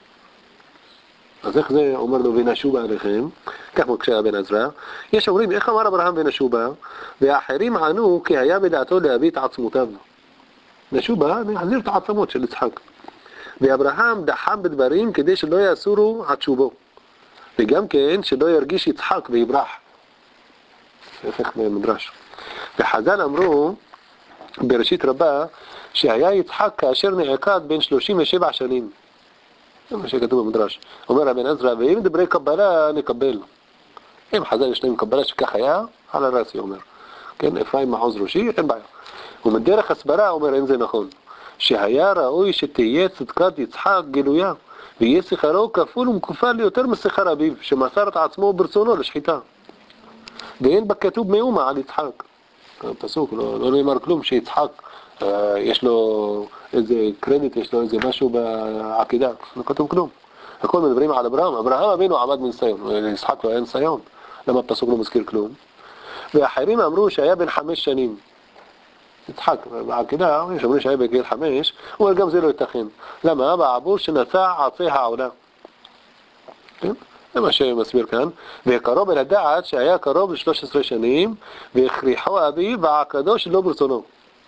אז איך זה אומר לו ונשובה עליכם? כך מקשה בן עזרא. יש אומרים, איך אמר אברהם ונשובה? והאחרים ענו כי היה בדעתו להביא את עצמותיו. נשובה, נחזיר את העצמות של יצחק. ואברהם דחם בדברים כדי שלא יאסורו עד שובו. וגם כן שלא ירגיש יצחק ויברח. הפך במדרש. וחז"ל אמרו בראשית רבה שהיה יצחק כאשר נעקד בין שלושים ושבע שנים. זה מה שכתוב במדרש. אומר רבן עזרא, ואם דברי קבלה נקבל. אם חז"ל יש להם קבלה שכך היה, על הרסי אומר. כן, אפרים מעוז ראשי, אין בעיה. ומדרך הסברה אומר אין זה נכון. שהיה ראוי שתהיה צדקת יצחק גילויה, ויהיה שכרו כפול ומכופל יותר משכר אביו, שמסר את עצמו ברצונו לשחיטה. ואין בכתוב מאומה על יצחק. פסוק, לא, לא נאמר כלום שיצחק אה, יש לו איזה קרדיט, יש לו איזה משהו בעקידה, לא כתוב כלום. הכל מדברים על אברהם, אברהם אבינו עמד מניסיון, ליצחק לא היה ניסיון, למה הפסוק לא מזכיר כלום? ואחרים אמרו שהיה בן חמש שנים, יצחק בעקידה, יש אומרים שהיה בגיל חמש, אבל גם זה לא ייתכן. למה? בעבור שנצע עצי העולה. כן? זה מה שמסביר כאן. וקרוב אל הדעת שהיה קרוב ל-שלוש עשרה שנים, והכריחו אביו ועקדו שלא ברצונו.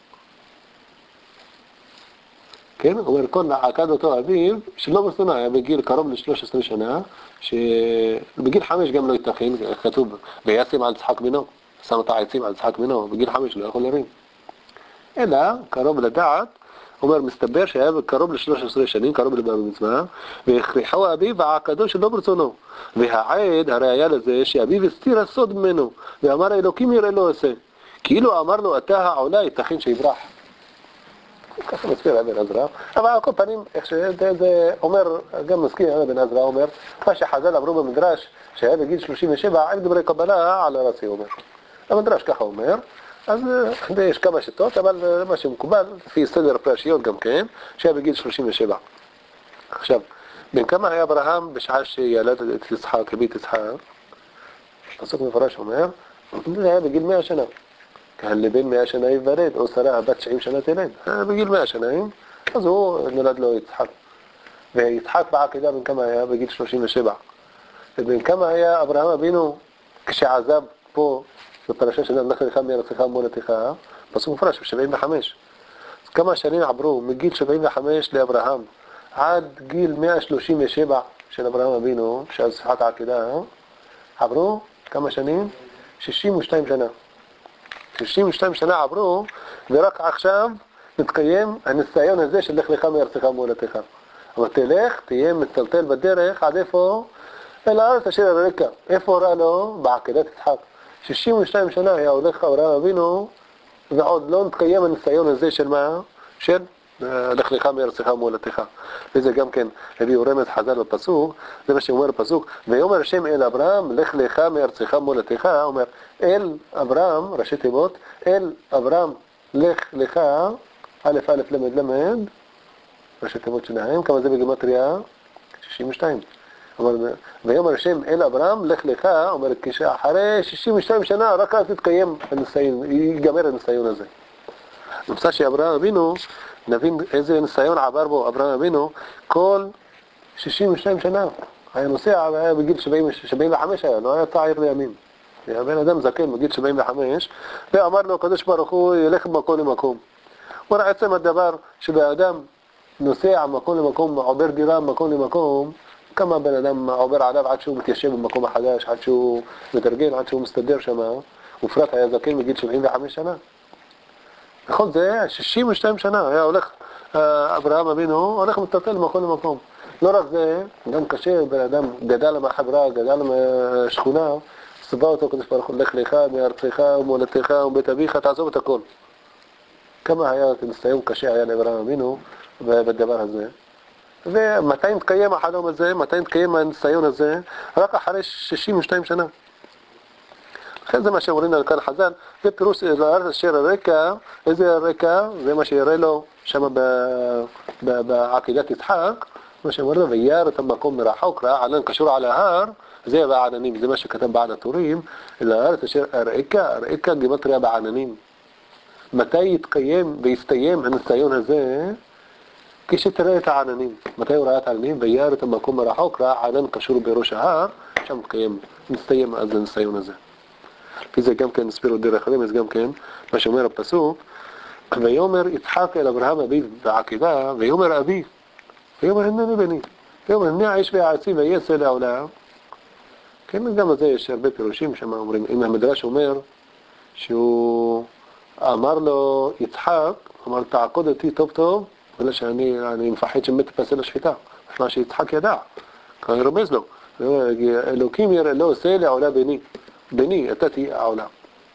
כן? הוא אומר, כל עקד אותו אביו שלא ברצונו, היה בגיל קרוב ל-שלוש עשרה שנה, שבגיל חמש גם לא ייתכן, כתוב, וישים על יצחק בנו, שם את העצים על יצחק בנו, בגיל חמש לא יכול להרים. אלא, קרוב לדעת, אומר, מסתבר שהיה קרוב ל-שלוש עשרה שנים, קרוב לבר מצווה, והכריחו אביו ועקדו שלא ברצונו. והעד, הראיה לזה, שאביו הסתיר הסוד ממנו, ואמר אלוקים יראה לו עושה. כאילו אמר לו, אתה העולה, ייתכן שיברח. ככה מסביר אבן עזרא, אבל על כל פנים, איך שזה זה אומר, גם מזכיר אבן עזרא אומר, מה שחז"ל אמרו במדרש, שהיה בגיל שלושים ושבע, עם דברי קבלה על הרסי אומר. המדרש ככה אומר, אז יש כמה שיטות, אבל מה שמקובל, לפי סדר הפרשיות גם כן, שהיה בגיל שלושים ושבע. עכשיו, בין כמה היה אברהם בשעה שילד את יצחק, הביא את יצחק, פסוק מפורש אומר, זה היה בגיל מאה שנה. כאן לבין מאה שנה יוולד, או שרה בת תשעים שנה תלד. בגיל מאה שנים, אז הוא נולד לו יצחק. ויצחק בעקידה בין כמה היה? בגיל שלושים ושבע. ובין כמה היה אברהם אבינו כשעזב פה, בפרשה שלנו, לך לך מארצך ומולדתך, פסוק מפורש, ב-שבעים וחמש. אז כמה שנים עברו מגיל שבעים וחמש לאברהם, עד גיל מאה שלושים ושבע של אברהם אבינו, שאז שיחת העקידה, עברו כמה שנים? שישים ושתיים שנה. שישים ושתיים שנה עברו, ורק עכשיו מתקיים הניסיון הזה של לך לך מארצך ומולדתך. אבל תלך, תהיה מטלטל בדרך, עד איפה? אל הארץ אשר הרקע. איפה ראה לו? בעקידת יצחק. שישים ושתיים שנה היה הולך אברהם אבינו, ועוד לא מתקיים הניסיון הזה של מה? של לך לך מארצך ומולדתך. וזה גם כן הביאו רמז חז"ל בפסוק, זה מה שאומר בפסוק, ויאמר השם אל אברהם, לך לך מארצך ומולדתך, אומר אל אברהם, ראשי תיבות, אל אברהם, לך לך, א' א' למד למד, ראשי תיבות שלהם, כמה זה בגימטריה? שישים ושתיים. אומר, ויאמר השם אל אברהם, לך לך, אומר, כשאחרי שישים ושתיים שנה, רק אז תתקיים הניסיון, ייגמר הניסיון הזה. נמצא שאברהם אבינו, נבין איזה ניסיון עבר בו אברהם אבינו, כל שישים ושתיים שנה. היה נוסע, היה בגיל שבעים וחמש היה, לא היה צעיר לימים. היה בן אדם זקן בגיל שבעים וחמש, ואמר לו, הקדוש ברוך הוא ילך ממקום למקום. הוא עצם הדבר שבאדם נוסע ממקום למקום, עובר דירה ממקום למקום, כמה בן אדם עובר עליו עד שהוא מתיישב במקום החדש, עד שהוא מתארגן, עד שהוא מסתדר שם, ופרט היה זקן מגיל שבעים וחמש שנה. נכון, זה היה שישים ושתיים שנה, היה הולך, אברהם אבינו הולך ומטלטל ממקום למקום. לא רק זה, גם קשה, בן אדם גדל מהחברה, גדל מהשכונה, סבא אותו הקדוש ברוך הוא, לך לך מארצך ומולדתך ומבית אביך, תעזוב את הכל. כמה היה ניסיון קשה היה לאברהם אבינו בדבר הזה. ומתי מתקיים החלום הזה, מתי מתקיים הניסיון הזה? רק אחרי שישים ושתיים שנה. לכן זה מה שאומרים על כאן חז"ל, זה פירוש לארץ אשר הרקע, איזה הרקע? זה מה שיראה לו שם בעקידת יצחק, מה שאומר לו, וירא את המקום מרחוק, ראה ענן קשור על ההר, זה בעננים, זה מה שכתב בעל הטורים, לארץ אשר הרקע, הרקע גימטריה בעננים. מתי יתקיים ויסתיים הניסיון הזה? כשתראה את העננים. מתי הוא ראה את העננים? וירא את המקום מרחוק, ראה ענן קשור בראש ההר, שם מתקיים, מסתיים אז הניסיון הזה. כי זה גם כן נסביר דרך רמז, גם כן, מה שאומר הפסוק, ויאמר יצחק אל אברהם אביו בעקידה, ויאמר אבי, ויאמר הנני בני, ויאמר הנה האיש והעצים ויצא לעולם. כן, גם לזה יש הרבה פירושים שם אומרים, אם המדרש אומר שהוא אמר לו יצחק, אמר תעקוד אותי טוב טוב, בגלל שאני אני מפחד שמת תפסל השחיטה, מה שיצחק ידע, כאן רמז לו, אלוקים יראה לא עושה לעולה בני, בני, אתה תהיה העולם.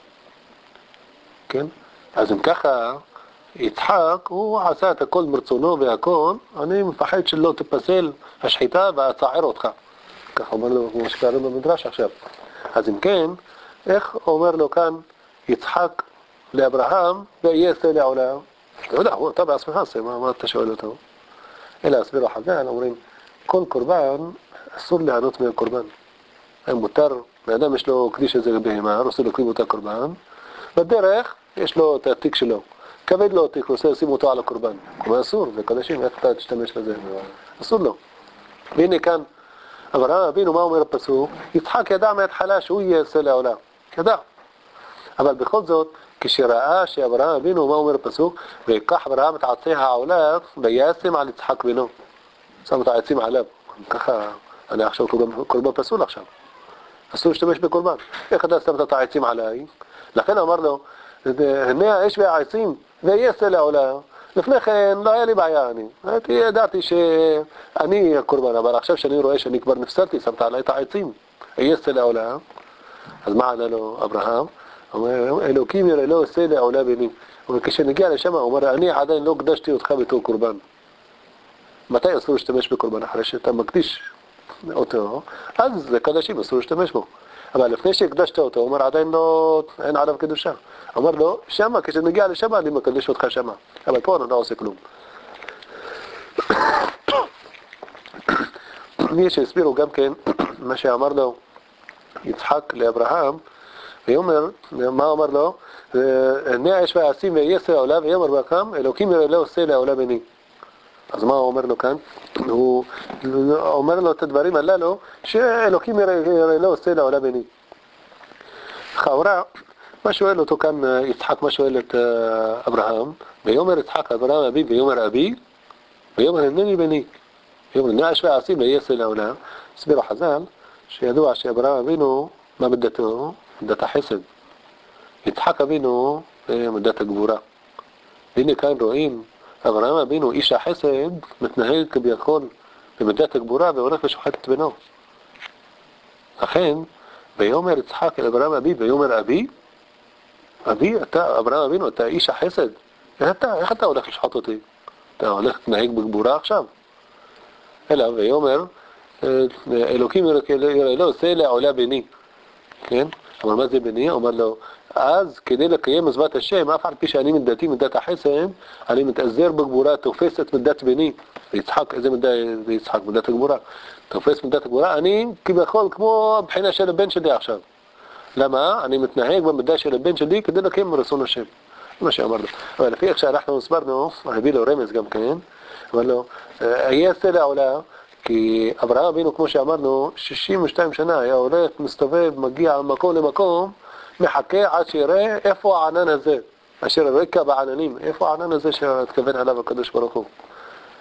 כן? אז אם ככה, יצחק, הוא עשה את הכל מרצונו והכל, אני מפחד שלא תפסל השחיטה ואצער אותך. ככה אומר לו, כמו שקראנו במדרש עכשיו. אז אם כן, איך אומר לו כאן יצחק לאברהם, ויעשה לעולם? לא יודע, אתה בעצמך עושה, מה, מה אתה שואל אותו? אלא הסביר החז"ל, אומרים, כל קורבן, אסור ליהנות מהקורבן. מותר, לאדם יש לו קדיש הזה בהמה, רוצה להקריב אותה קורבן, בדרך יש לו את התיק שלו, כבד לו התיק, רוצה לשים אותו על הקורבן. כלומר אסור, זה קדשים, איך אתה תשתמש לזה? אסור לו. והנה כאן, אברהם אבינו, מה אומר הפסוק? יצחק ידע מההתחלה שהוא יעשה לעולם. ידע. אבל בכל זאת, כשראה שאברהם אבינו, מה אומר הפסוק? ויקח אברהם את עצי העולה וישם על יצחק בנו. שם את העצים עליו. ככה, אני עכשיו קורבן, קורבן פסול עכשיו. אסור להשתמש בקורבן. איך אתה שמת את העצים עליי? לכן אמר לו, הנה האש והעצים ויעשה לעולם. לפני כן לא היה לי בעיה, אני ידעתי שאני הקורבן, אבל עכשיו שאני רואה שאני כבר נפסלתי, שמת עליי את העצים, ויעשה לעולם. אז מה ענה לו אברהם? אומר, אלוקים יראה לא עושה לעולה בני. וכשנגיע לשם, הוא אומר, אני עדיין לא קדשתי אותך בתור קורבן. מתי אסור להשתמש בקורבן? אחרי שאתה מקדיש אותו, אז זה קדשים, אסור להשתמש בו. אבל לפני שהקדשת אותו, הוא אומר, עדיין לא, אין עליו קדושה. אומר לו, שמה, כשנגיע לשם, אני מקדש אותך שמה. אבל פה אני לא עושה כלום. מי שהסבירו גם כן, מה שאמר לו יצחק לאברהם, ויאמר, מה אמר לו? הנה האש והעצים ויעשה לעולה, ויאמר אברהם, אלוקים יראה לא עושה לעולה בני. אז מה הוא אומר לו כאן? הוא אומר לו את הדברים הללו, שאלוקים יראה לא עושה לעולה בני. לכאורה, מה שואל אותו כאן יצחק, מה שואל את אברהם? ויאמר יצחק אברהם אבי, ויאמר אבי, ויאמר הנני בני. ויאמר הנה האש והעצים ויעשה לעולה. הסביר החז"ל, שידוע שאברהם אבינו, מה מדתו? מדת החסד. יצחק אבינו, מדת הגבורה. והנה כאן רואים, אברהם אבינו, איש החסד, מתנהג כביכול במדת הגבורה והולך ושוחט את בנו. לכן, ויאמר יצחק אל אברהם אבי, ויאמר אבי, אבי, אתה, אברהם אבינו, אתה איש החסד. איך אתה, איך אתה הולך לשחוט אותי? אתה הולך להתנהג בגבורה עכשיו? אלא, ויאמר, אלוקים יראה לא עושה לעולה בני. כן? אבל מה זה בני? אומר לו, אז כדי לקיים מצוות השם, אף על פי שאני מדתי מדת החסד, אני מתעזר בגבורה, תופס את מדת בני. ויצחק, איזה מדת זה יצחק? מדת הגבורה. תופס מדת הגבורה, אני כביכול כמו הבחינה של הבן שלי עכשיו. למה? אני מתנהג במדע של הבן שלי כדי לקיים רצון השם. זה מה שאמר לו. אבל לפי איך שאנחנו הסברנו, הביא לו רמז גם כן, אמר לו, יעשה לעולה, כי אברהם אבינו, כמו שאמרנו, שישים ושתיים שנה היה הולך, מסתובב, מגיע ממקום למקום, מחכה עד שיראה איפה הענן הזה, אשר רקע בעננים, איפה הענן הזה שהתכוון עליו הקדוש ברוך הוא.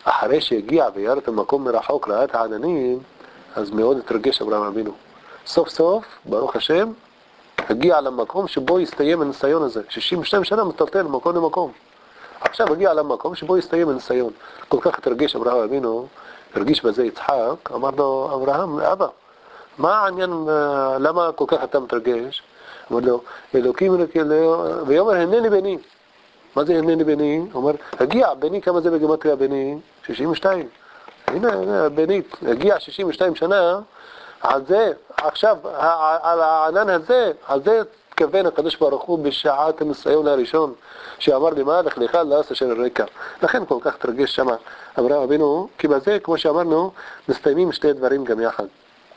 אחרי שהגיע וירא את המקום מרחוק, ראה את העננים, אז מאוד התרגש אברהם אבינו. סוף סוף, ברוך השם, הגיע למקום שבו יסתיים הניסיון הזה. שישים ושתיים שנה מטלטל ממקום למקום. עכשיו הגיע למקום שבו יסתיים הניסיון. כל כך התרגש אברהם אבינו, הרגיש בזה יצחק, אמר לו, אברהם, אבא, מה העניין, למה כל כך אתה מתרגש? אמר לו, אלוקים אלוקים, ויאמר הנני בני. מה זה הנני בני? הוא אומר, הגיע בני, כמה זה בגימטריה בני? שישים ושתיים. הנה, הנה, בני, הגיע שישים ושתיים שנה, על זה, עכשיו, על הענן הזה, על זה התכוון הקדוש ברוך הוא בשעת הניסיון הראשון, שאמר לי, מה לך לך לארץ אשר הרקע. לכן כל כך תרגש שם אברהם אבינו, כי בזה, כמו שאמרנו, מסתיימים שתי דברים גם יחד.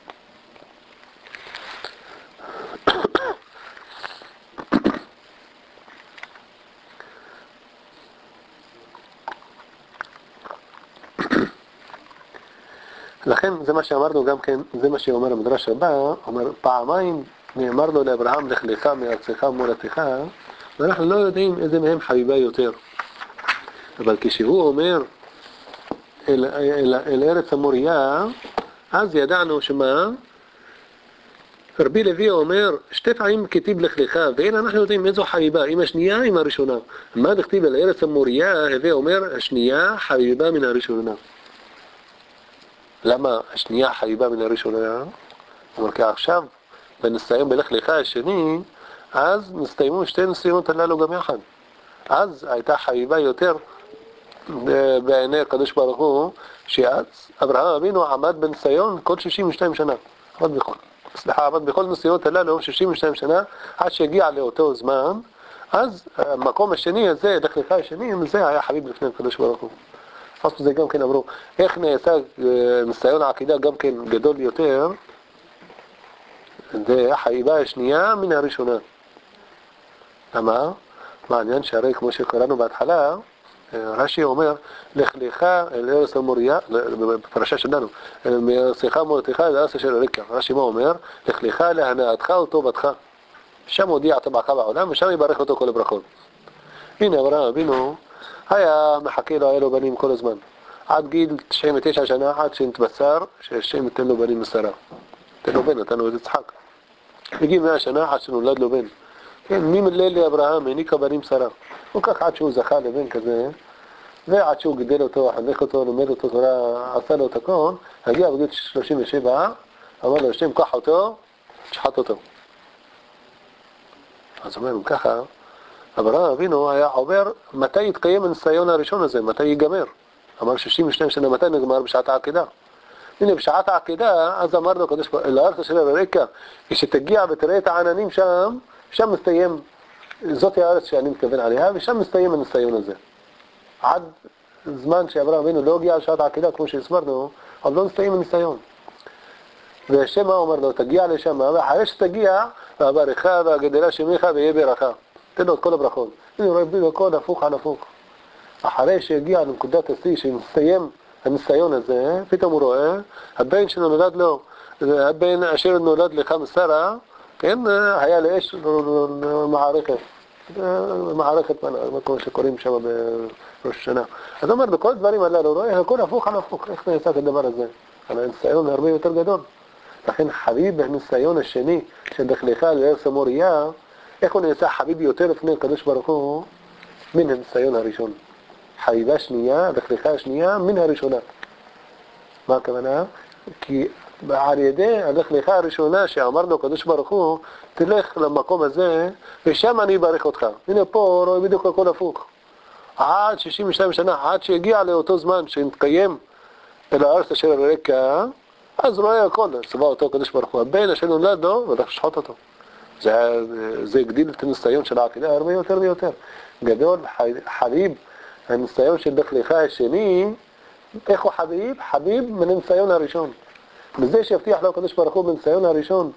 לכן זה מה שאמרנו גם כן, זה מה שאומר המדרש הבא, אומר פעמיים נאמר לו לאברהם לך לך מארצך ומולדתך, ואנחנו לא יודעים איזה מהם חביבה יותר. אבל כשהוא אומר אל, אל, אל ארץ המוריה, אז ידענו שמה? רבי לוי אומר, שתי פעמים כתיב לך לך, ואין אנחנו יודעים איזו חביבה, אם השנייה, אם הראשונה. מה דכתיב אל ארץ המוריה, הווה אומר, השנייה חביבה מן הראשונה. למה השנייה חביבה מן הראשונה? אבל כי עכשיו, בנסיים בלך לך השני, אז נסתיימו שתי ניסיונות הללו גם יחד. אז הייתה חביבה יותר בעיני הקדוש ברוך הוא, שאז אברהם אבינו עמד בניסיון כל שישים ושתיים שנה. עמד בכל, סליחה, עמד בכל ניסיונות הללו שישים ושתיים שנה, עד שהגיע לאותו זמן, אז המקום השני הזה, לך לך השני, זה היה חביב לפני הקדוש ברוך הוא. אז זה גם כן אמרו, איך נעשה ניסיון העקידה גם כן גדול יותר, זה החביבה השנייה מן הראשונה. למה? מעניין שהרי כמו שקראנו בהתחלה, רש"י אומר, לך לך אל ארץ המוריה, בפרשה שלנו, מארצך ומולדתך אל ארץ אשר הרקע. רש"י מה אומר? לך לך להנאתך וטובתך. שם הודיע טבעך בעולם, ושם יברך אותו כל הברכות. הנה אברהם אבינו, היה מחכה לו, היה לו בנים כל הזמן. עד גיל תשעים ותשע שנה, עד שנתבשר, שהשם ייתן לו בנים משרה. תן לו בן, נתן לו את יצחק. בגיל מאה שנה, עד שנולד לו בן. כן, מי מלל לאברהם, העניקה בנים שרה. וכך עד שהוא זכה לבן כזה, ועד שהוא גידל אותו, חנך אותו, לומד אותו תורה, עשה לו את הכל, הגיע בגיל שלושים ושבע, אמר לו, השם, קח אותו, תשחט אותו. אז אומרים ככה, אברהם אבינו היה עובר, מתי יתקיים הניסיון הראשון הזה, מתי ייגמר? אמר שישים ושתיים שנה, מתי נגמר? בשעת העקידה. הנה, בשעת העקידה, אז אמר לו, קדוש ברוך הוא, לארץ אשר הרקע, כשתגיע ותראה את העננים שם, שם מסתיים, זאת הארץ שאני מתכוון עליה, ושם מסתיים הניסיון הזה. עד זמן שאברהם אבינו לא הגיע לשעת העקידה, כמו שהסברנו, אבל לא מסתיים הניסיון. והשם מה אומר לו? תגיע לשם, ואחרי שתגיע, והברכך והגדלה שמך ויהיה ברכה. תן לו את כל הברכות. הנה, רואים הכל הפוך על הפוך. אחרי שהגיע לנקודת השיא שמסתיים הניסיון הזה, פתאום הוא רואה, הבן שנולד לו, הבן אשר נולד לך משרה, כן, היה לאש מערכת. מערכת מקום שקוראים שם בראש השנה. אז הוא אומר, בכל דברים הללו, רואה, הכל הפוך על הפוך. איך נעשה את הדבר הזה? על הניסיון הרבה יותר גדול. לכן חביב הניסיון השני של דחליך לארץ המוריה, איך הוא נעשה חביב יותר לפני הקדוש ברוך הוא מן הניסיון הראשון. חביבה שנייה, דחליך השנייה, מן הראשונה. מה הכוונה? כי על ידי הדחליך הראשונה שאמרנו הקדוש ברוך הוא, תלך למקום הזה ושם אני אברך אותך. הנה פה רואה בדיוק הכל הפוך. עד שישים ושתיים שנה, עד שהגיע לאותו זמן שנתקיים אל הארץ אשר הרקע, אז רואה הכל, צבא אותו הקדוש ברוך הוא, הבן אשר נולד לו, והולך לשחוט אותו. זה, זה הגדיל את הניסיון של העקידה הרבה יותר ויותר. גדול, חביב, הניסיון של דחליך השני, איך הוא חביב? חביב מן הניסיון הראשון. בזה שהבטיח לו הקדוש ברוך הוא בניסיון הראשון,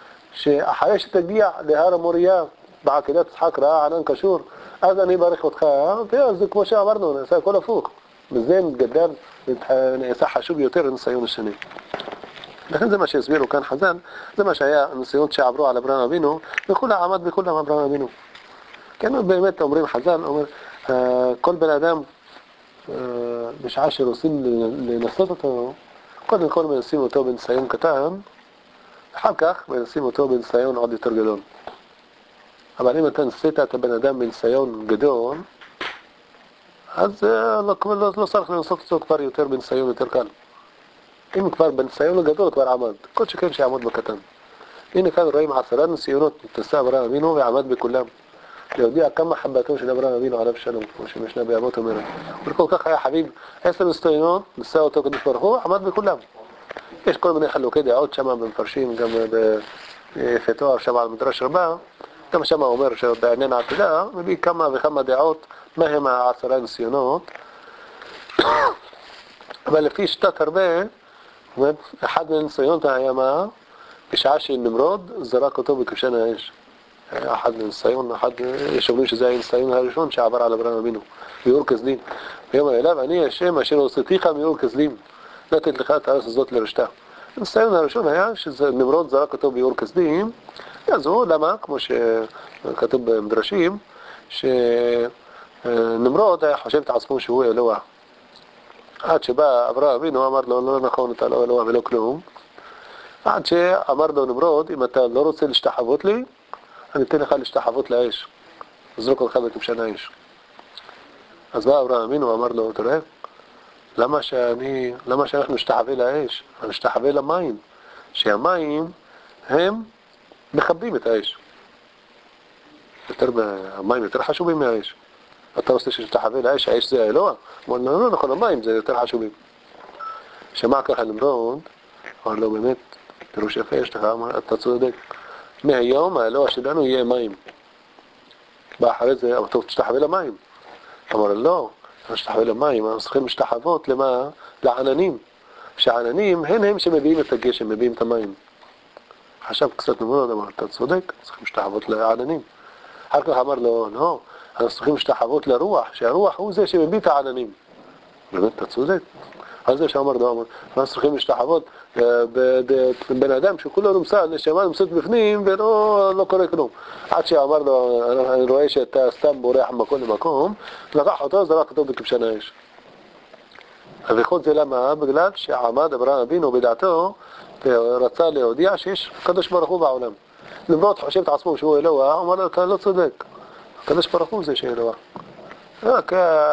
שאחרי שתגיע להר המוריה, בעקידת יצחק ראה ענן קשור, אז אני אברך אותך, ואז כמו שאמרנו, נעשה הכל הפוך. בזה נתגדל, נעשה חשוב יותר הניסיון השני. לכן זה מה שהסבירו כאן חז"ל, זה מה שהיה הניסיון שעברו על אברהם אבינו, וכולה עמד בכולם אברהם אבינו. כן, באמת אומרים חז"ל, אומר, כל בן אדם בשעה שרוצים לנסות אותו, קודם כל מנסים אותו בניסיון קטן, אחר כך מנסים אותו בניסיון עוד יותר גדול. אבל אם אתה ניסית את הבן אדם בניסיון גדול, אז לא, לא, לא צריך לנסות אותו כבר יותר בניסיון יותר קל. אם כבר בניסיון הגדול כבר עמד, כל שכן שיעמוד בקטן. הנה כאן רואים עשרה ניסיונות, נתנסה אברהם אבינו ועמד בכולם. להודיע כמה חבתו של אברהם אבינו עליו שלום, כמו שמשנה באבות אומרת. וכל כך היה חביב, עשר ניסיונות, ניסה אותו קדוש ברוך הוא, עמד בכולם. יש כל מיני חלוקי דעות שם במפרשים, גם ביפה תואר שם על מדרש רבה, גם שם אומר שבעניין העתידה, מביא כמה וכמה דעות, מה הם העשרה ניסיונות. אבל לפי שיטת הרבה, אחד מהניסיונות היה מה? בשעה שנמרוד זרק אותו בכבשן האש. אחד מהניסיון, אחד, יש אומרים שזה היה הניסיון הראשון שעבר על אברהם אבינו, ביאור כסדים. ויאמר אליו, אני השם אשר הוצאתיך מיאור כסדים, נתתי לך את הארץ הזאת לרשתה. הניסיון הראשון היה שנמרוד זרק אותו ביאור כסדים, אז הוא, למה? כמו שכתוב במדרשים, שנמרוד היה חושב את עצמו שהוא אלוה. עד שבא אברהם אבינו אמר לו, לא נכון, אתה לא אלוה ולא כלום. עד שאמר לו נמרוד, אם אתה לא רוצה להשתחוות לי, אני אתן לך להשתחוות לאש. זרוק אותך בכבשן האש. אז בא אברהם אבינו אמר לו, תראה, למה שאני, למה שאנחנו נשתחווה לאש? נשתחווה למים. שהמים הם מכבים את האש. יותר, המים יותר חשובים מהאש. אתה רוצה שנשתחווה לאש, האש זה האלוה? אמר לו, לא נכון, המים זה יותר חשובים. שמע ככה נמרוד, אמר לו, באמת, פירוש יפה יש לך, אתה צודק. מהיום האלוה שלנו יהיה מים. בא אחרי זה, אבל טוב, תשתחווה למים. אמר לו, לא, תשתחווה למים, אנחנו צריכים להשתחוות למה? לעננים. שהעננים הן הם שמביאים את הגשם, מביאים את המים. חשב קצת נמרוד, אמר, אתה צודק, צריכים להשתחוות לעננים. אחר כך אמר לו, לא, אנחנו צריכים להשתחוות לרוח, שהרוח הוא זה שמביא את העננים. באמת, אתה צודק. אז זה שאמר לו, אנחנו צריכים להשתחוות בבן אדם שכולו נמצא, נשמה נמצאת בפנים ולא לא קורה כלום. עד שאמר לו, אני רואה שאתה סתם בורח ממקום למקום, לקח אותו, זרק אותו בכבשן האש. וכל זה למה? בגלל שעמד אברהם אבינו בדעתו ורצה להודיע שיש קדוש ברוך הוא בעולם. למרות חושב את עצמו שהוא אלוה, אמר לו, אתה לא צודק. הקדוש ברוך הוא זה שאלוה. רק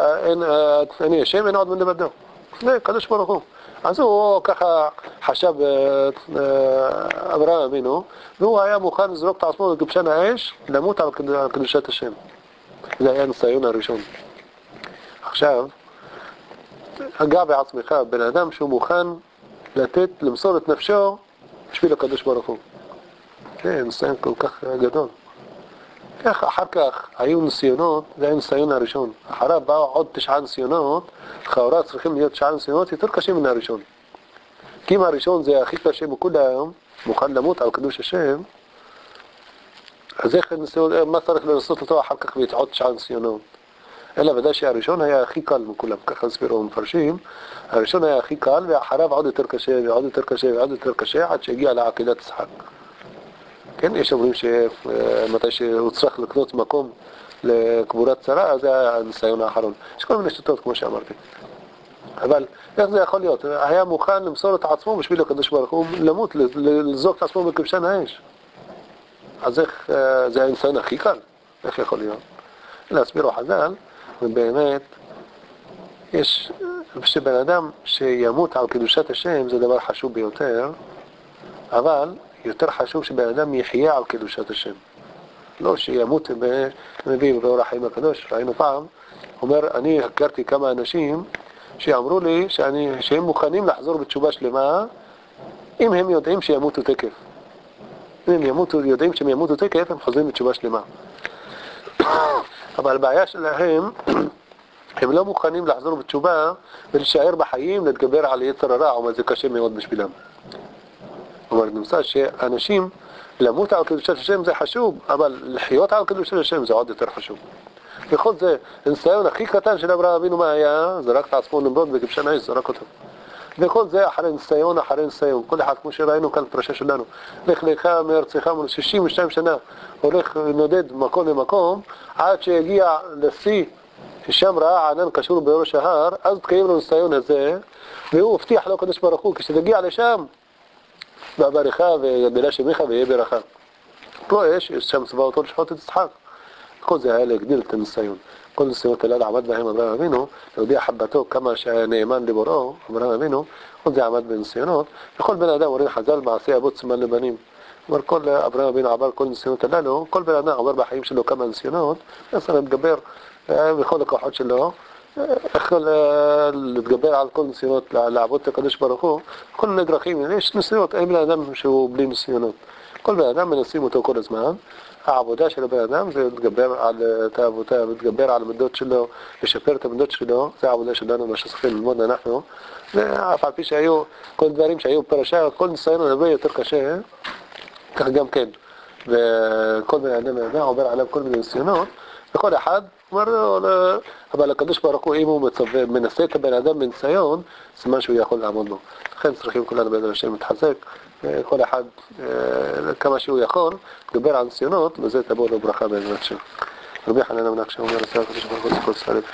אני השם, אין עוד מלבדו. זה קדוש ברוך הוא. אז הוא ככה חשב אברהם אבינו, והוא היה מוכן לזרוק את עצמו לכבשן האש, למות על קדושת השם. זה היה הניסיון הראשון. עכשיו, הגע בעצמך, בן אדם שהוא מוכן לתת, למסור את נפשו בשביל הקדוש ברוך הוא. זה ניסיון כל כך גדול. כך אחר כך היו ניסיונות, זה היה ניסיון הראשון. אחריו באו עוד תשעה ניסיונות, לכאורה צריכים להיות תשעה ניסיונות יותר קשים מן הראשון. כי אם הראשון זה הכי קשה מכולם, מוכן למות על קדוש השם, אז איך ניסיון, מה צריך לנסות אותו אחר כך ויתעוד תשעה ניסיונות? אלא ודאי שהראשון היה הכי קל מכולם, ככה הסבירו המפרשים. הראשון היה הכי קל ואחריו עוד יותר קשה ועוד יותר קשה ועוד יותר קשה עד שהגיע לעקדת יצחק. כן, יש אומרים שמתי שהוא צריך לקנות מקום לקבורת צרה, זה היה הניסיון האחרון. יש כל מיני שיטות, כמו שאמרתי. אבל איך זה יכול להיות? היה מוכן למסור את עצמו בשביל הקדוש ברוך הוא, למות, לזרוק את עצמו בכבשן האש. אז איך, זה הניסיון הכי קל? איך יכול להיות? להסבירו חז"ל, ובאמת, יש, שבן אדם שימות על קדושת השם זה דבר חשוב ביותר, אבל יותר חשוב שבן אדם יחיה על קדושת השם. לא שימות ומביא באור החיים הקדוש. ראינו פעם, אומר, אני הכרתי כמה אנשים שאמרו לי שאני, שהם מוכנים לחזור בתשובה שלמה אם הם יודעים שימותו תקף. אם הם ימותו, יודעים שהם ימותו תקף, הם חוזרים בתשובה שלמה. אבל הבעיה שלהם, הם לא מוכנים לחזור בתשובה ולהישאר בחיים, להתגבר על יצר הרע, אבל זה קשה מאוד בשבילם. כלומר, נמצא שאנשים, למות על קדושת השם זה חשוב, אבל לחיות על קדושת השם זה עוד יותר חשוב. בכל זה, הניסיון הכי קטן של אברהם אבינו מה היה? זרק את עצמו נמרוד בכבשן האש, זרק אותו. וכל זה אחרי ניסיון, אחרי ניסיון. כל אחד, כמו שראינו כאן בפרשה שלנו, לך לך מארצך, שישים ושתיים שנה, הולך נודד מקום למקום, עד שהגיע לשיא שם ראה ענן קשור בראש ההר, אז תקיים לו הניסיון הזה, והוא הבטיח לו הקדוש ברוך הוא, כשתגיע לשם, בברכה וגדלה שמך ויהיה ברכה. פה יש, יש שם צבא אותו לשחוט את יצחק. כל זה היה להגדיל את הניסיון. כל ניסיונות הללו עמד בהם אברהם אבינו, להודיע חבתו כמה שהיה נאמן לבוראו, אברהם אבינו, כל זה עמד בניסיונות, וכל בן אדם אומרים חז"ל מעשה אבות סימן לבנים. כלומר, כל אברהם אבינו עבר כל ניסיונות הללו, כל בן אדם עבר בחיים שלו כמה ניסיונות, אז הוא מתגבר בכל הכוחות שלו, יכול להתגבר על כל ניסיונות לעבוד את הקדוש ברוך הוא, כל מיני דרכים, יש ניסיונות, אין בן אדם שהוא בלי ניסיונות. כל בן אדם מנסים אותו כל הזמן, העבודה של הבן אדם זה להתגבר על תאוותיו, להתגבר על המידות שלו, לשפר את המידות שלו, זה העבודה שלנו, מה שצריכים ללמוד אנחנו. ואף על פי שהיו כל דברים שהיו בפרשה, כל ניסיון הרבה יותר קשה, כך גם כן. וכל בן אדם אדם עובר עליו כל מיני ניסיונות, וכל אחד אומר לו, אבל הקדוש ברוך הוא, אם הוא מצווה, מנסה את הבן אדם בניסיון, סימן שהוא יכול לעמוד בו. לכן צריכים כולנו בעזרת השם להתחזק, כל אחד כמה שהוא יכול, לדבר על ניסיונות, וזה תבוא לו ברכה בעזרת השם. רבי חנן המלך שאומר לשר הקדוש ברוך הוא לכל ישראל.